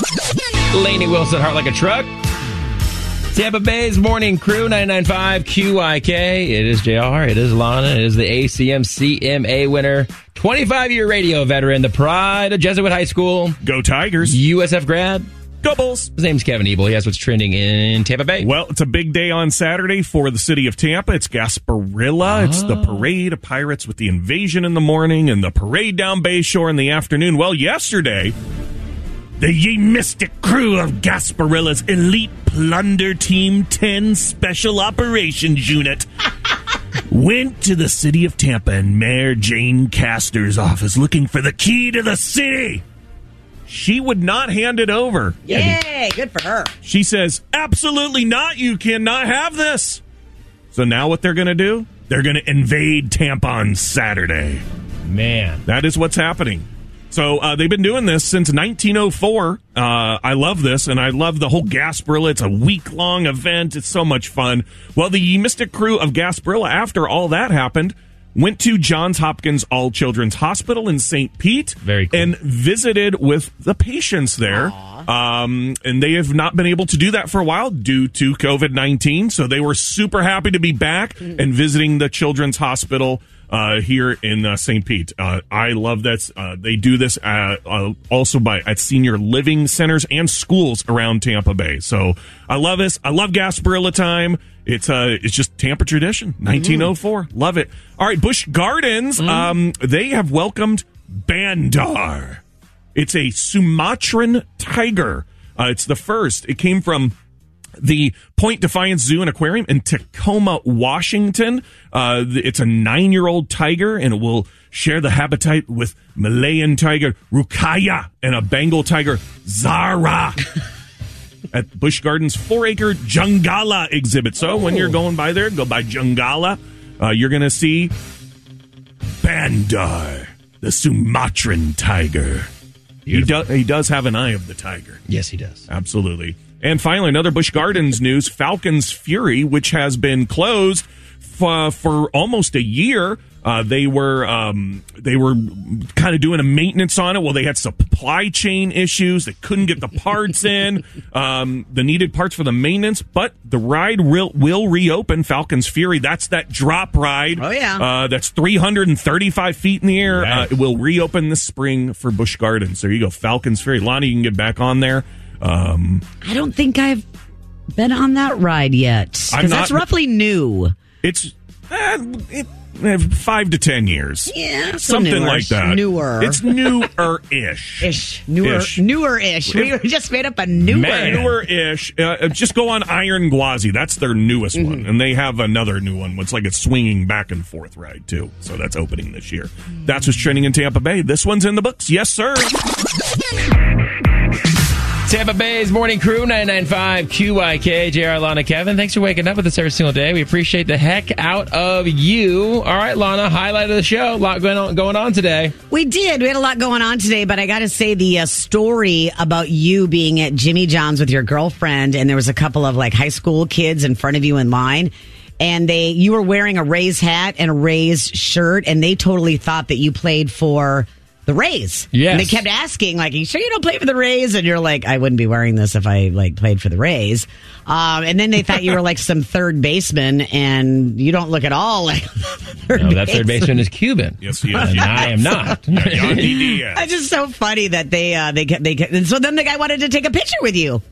Lainey Wilson, Heart Like a Truck. Tampa Bay's Morning Crew, ninety-nine point five Q I K. It is J R, it is Lana, it is the A C M C M A winner, twenty-five-year radio veteran, the pride of Jesuit High School. Go Tigers. U S F grad. Go Bulls. His name's Kevin Ebel. He has what's trending in Tampa Bay. Well, it's a big day on Saturday for the city of Tampa. It's Gasparilla. Oh. It's the parade of Pirates with the invasion in the morning and the parade down Bayshore in the afternoon. Well, yesterday, the Ye Mystic crew of Gasparilla's elite plunder team ten Special Operations Unit went to the city of Tampa and Mayor Jane Castor's office looking for the key to the city. She would not hand it over. Yay, good for her. She says, absolutely not. You cannot have this. So now what they're going to do? They're going to invade Tampa on Saturday. Man. That is what's happening. So uh, they've been doing this since nineteen oh four. Uh, I love this, and I love the whole Gasparilla. It's a week-long event. It's so much fun. Well, the Mystic crew of Gasparilla, after all that happened, went to Johns Hopkins All Children's Hospital in Saint Pete. Very cool. And visited with the patients there. Um, and they have not been able to do that for a while due to covid nineteen. So they were super happy to be back mm-hmm. and visiting the Children's Hospital Uh, here in uh, Saint Pete. Uh, I love that. Uh, they do this uh, uh, also by at senior living centers and schools around Tampa Bay. So I love this. I love Gasparilla time. It's uh, it's just Tampa tradition. nineteen oh four. Mm. Love it. All right, Busch Gardens. Mm. Um, they have welcomed Bandar. It's a Sumatran tiger. Uh, it's the first. It came from the Point Defiance Zoo and Aquarium in Tacoma, Washington. Uh, it's a nine-year-old tiger, and it will share the habitat with Malayan tiger Rukaya and a Bengal tiger Zara at Busch Gardens' four-acre Jungala exhibit. So when you're going by there, go by Jungala. Uh, you're going to see Bandar, the Sumatran tiger. He, do, he does have an eye of the tiger. Yes, he does. Absolutely. And finally, another Busch Gardens news, Falcons Fury, which has been closed f- for almost a year. Uh, they were um, they were kind of doing a maintenance on it. Well, they had supply chain issues. They couldn't get the parts in, um, the needed parts for the maintenance. But the ride will, will reopen, Falcons Fury. That's that drop ride. Oh, yeah. Uh, that's three hundred thirty-five feet in the air. Right. Uh, it will reopen this spring for Busch Gardens. There you go, Falcons Fury. Lonnie, you can get back on there. Um, I don't think I've been on that ride yet. I'm not, that's roughly new. It's uh, it, eh, five to ten years. Yeah, so something newer. like that. Newer. It's newer-ish. Ish. Newer. Ish. Newer-ish. We just made up a newer. Man. Newer-ish. Uh, just go on Iron Gwazi. That's their newest Mm-hmm. one. And they have another new one. It's like a swinging back and forth ride, too. So that's opening this year. That's what's trending in Tampa Bay. This one's in the books. Yes, sir. Tampa Bay's Morning Crew, ninety-nine point five Q Y K, J R, Lana, Kevin. Thanks for waking up with us every single day. We appreciate the heck out of you. All right, Lana, highlight of the show. A lot going on, going on today. We did. We had a lot going on today, but I got to say the uh, story about you being at Jimmy John's with your girlfriend, and there was a couple of like high school kids in front of you in line, and they you were wearing a Rays hat and a Rays shirt, and they totally thought that you played for the Rays. Yes. And they kept asking, like, are you sure you don't play for the Rays? And you're like, I wouldn't be wearing this if I, like, played for the Rays. Um, and then they thought you were, like, some third baseman, and you don't look at all like third No, that third baseman is Cuban. Yes, he is. And I am not. Yandy Diaz. It's just so funny that they, uh, they, kept- they, kept- and so then the guy wanted to take a picture with you.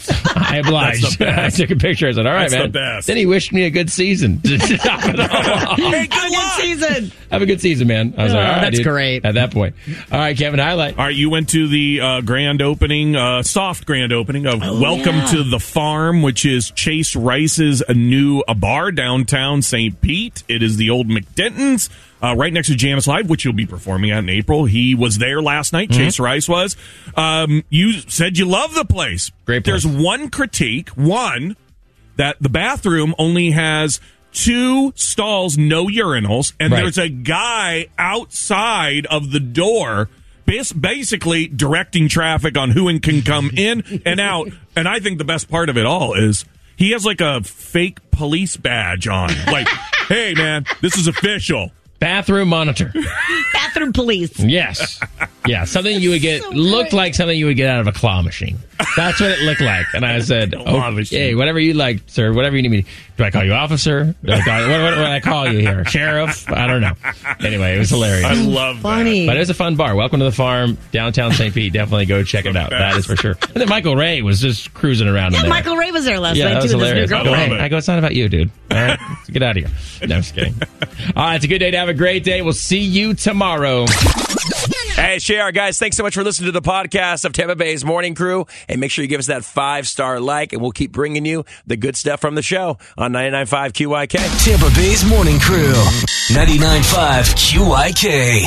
I obliged. That's the best. I took a picture. I said, all right, That's the man. best. Then he wished me a good season. Hey, good Have a good luck. season. Have a good season, man. I was Oh, like, all right, that's dude. great. At that point. All right, Kevin, highlight. All right, you went to the uh, grand opening, uh, soft grand opening of Welcome yeah. to the Farm, which is Chase Rice's a new a bar downtown Saint Pete. It is the old McDenton's, uh, right next to Janice Live, which you'll be performing at in April. He was there last night. Mm-hmm. Chase Rice was. Um, you said you love the place. Great place. There's one critique. One, that the bathroom only has two stalls, no urinals, and Right. there's a guy outside of the door bas- basically directing traffic on who can come in and out. And I think the best part of it all is he has like a fake police badge on. Like, hey, man, this is official. Bathroom monitor. Bathroom police. Yes. Yeah, something you would get, So looked good. like something you would get out of a claw machine. That's what it looked like. And I said, Claw okay, machine. whatever you like, sir, whatever you need me to. Do I call you officer? Do I call you, what, what, what do I call you here? Sheriff? I don't know. Anyway, it was hilarious. I love Funny. But it was a fun bar. Welcome to the Farm, downtown Saint Pete. Definitely go check it out. That is for sure. And then Michael Ray was just cruising around in Yeah, there. Michael Ray was there last Yeah, night, that was too, with his new hilarious. I girlfriend. love Hey, it. I go, it's not about you, dude. All right? So get out of here. No, I'm just kidding. All right, it's a good day to have a great day. We'll see you tomorrow. Hey, it's J R, guys. Thanks so much for listening to the podcast of Tampa Bay's Morning Crew. And make sure you give us that five-star like, and we'll keep bringing you the good stuff from the show on ninety-nine point five Q Y K. Tampa Bay's Morning Crew, ninety-nine point five Q Y K.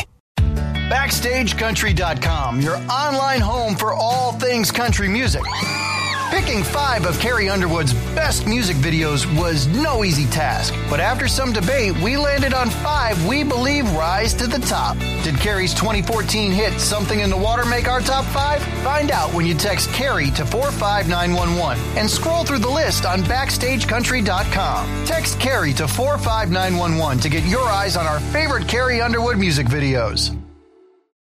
Backstage Country dot com, your online home for all things country music. Picking five of Carrie Underwood's best music videos was no easy task, but after some debate, we landed on five we believe rise to the top. Did Carrie's twenty fourteen hit Something in the Water make our top five? Find out when you text Carrie to four five nine one one and scroll through the list on Backstage Country dot com. Text Carrie to four five nine one one to get your eyes on our favorite Carrie Underwood music videos.